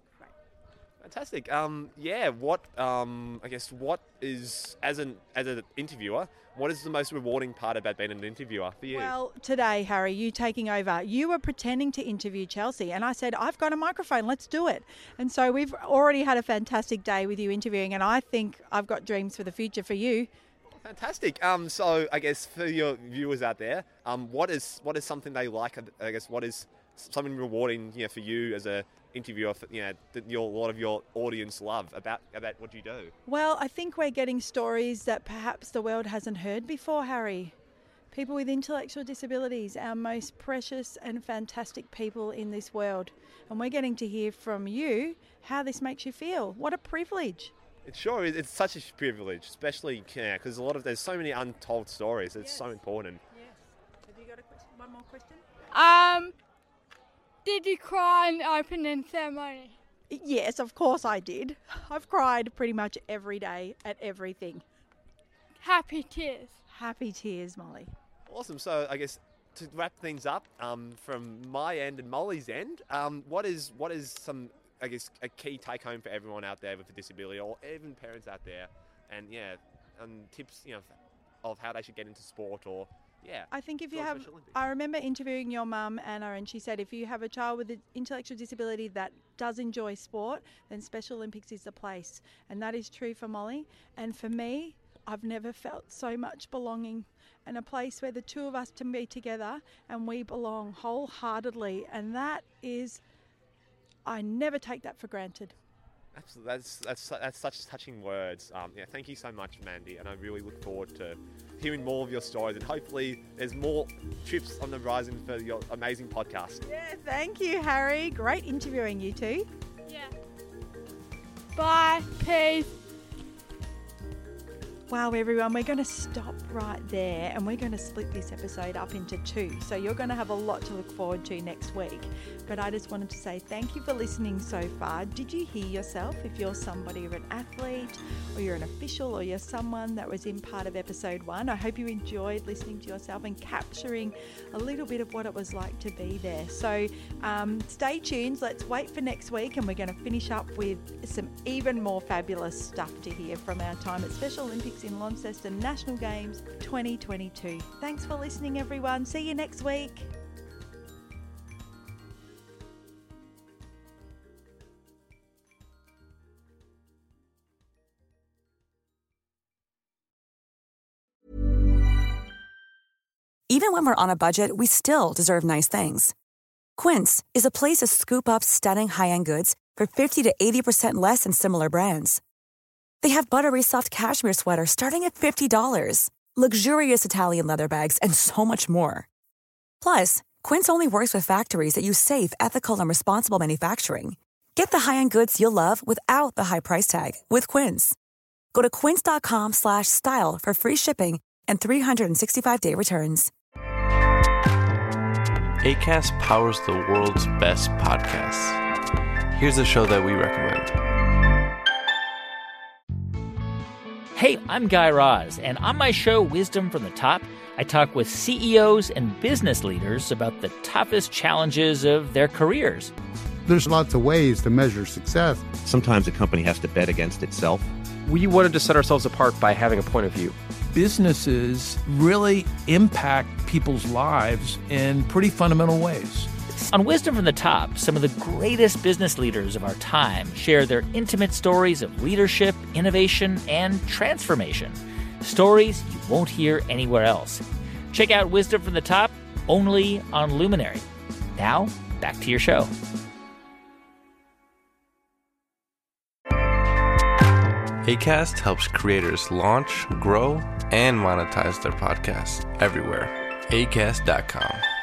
Fantastic. Um, yeah. What? Um, I guess what is as an as an interviewer, what is the most rewarding part about being an interviewer for you? Well, today, Harry, you taking over, you were pretending to interview Chelsea, and I said, I've got a microphone, let's do it. And so we've already had a fantastic day with you interviewing, and I think I've got dreams for the future for you. Fantastic. Um, so I guess for your viewers out there, um, what is what is something they like? I guess what is something rewarding, you know, for you as a interviewer, for, you know, that your, a lot of your audience love about about what you do? Well, I think we're getting stories that perhaps the world hasn't heard before, Harry. People with intellectual disabilities, our most precious and fantastic people in this world. And we're getting to hear from you how this makes you feel. What a privilege. It sure is. It's such a privilege, especially because a lot of there's so many untold stories. It's yes. so important. Yes. Have you got a question? One more question? Um, did you cry in the opening ceremony? Yes, of course I did. I've cried pretty much every day at everything. Happy tears. Happy tears, Molly. Awesome. So I guess to wrap things up, um, from my end and Molly's end, um, what is what is some I guess a key take home for everyone out there with a disability, or even parents out there, and yeah, and tips, you know, of how they should get into sport, or yeah. I think if you have, I remember interviewing your mum, Anna, and she said if you have a child with an intellectual disability that does enjoy sport, then Special Olympics is the place, and that is true for Molly. And for me, I've never felt so much belonging, and a place where the two of us can be together and we belong wholeheartedly, and that is. I never take that for granted. Absolutely. That's that's that's such touching words. Um, yeah, thank you so much, Mandy, and I really look forward to hearing more of your stories, and hopefully there's more trips on the horizon for your amazing podcast. Yeah, thank you, Harry. Great interviewing you two. Yeah. Bye. Peace. Wow, everyone, we're going to stop right there and we're going to split this episode up into two. So you're going to have a lot to look forward to next week. But I just wanted to say thank you for listening so far. Did you hear yourself? If you're somebody or an athlete, or you're an official, or you're someone that was in part of episode one, I hope you enjoyed listening to yourself and capturing a little bit of what it was like to be there. So um, stay tuned. Let's wait for next week, and we're going to finish up with some even more fabulous stuff to hear from our time at Special Olympics in Launceston National Games twenty twenty-two. Thanks for listening, everyone. See you next week. Even when we're on a budget, we still deserve nice things. Quince is a place to scoop up stunning high-end goods for fifty to eighty percent less than similar brands. They have buttery soft cashmere sweaters starting at fifty dollars, luxurious Italian leather bags, and so much more. Plus, Quince only works with factories that use safe, ethical, and responsible manufacturing. Get the high-end goods you'll love without the high price tag with Quince. Go to quince.com slash style for free shipping and three sixty-five day returns. Acast powers the world's best podcasts. Here's a show that we recommend. Hey, I'm Guy Raz, and on my show, Wisdom from the Top, I talk with C E Os and business leaders about the toughest challenges of their careers. There's lots of ways to measure success. Sometimes a company has to bet against itself. We wanted to set ourselves apart by having a point of view. Businesses really impact people's lives in pretty fundamental ways. On Wisdom from the Top, some of the greatest business leaders of our time share their intimate stories of leadership, innovation, and transformation. Stories you won't hear anywhere else. Check out Wisdom from the Top, only on Luminary. Now, back to your show. Acast helps creators launch, grow, and monetize their podcasts everywhere. acast dot com.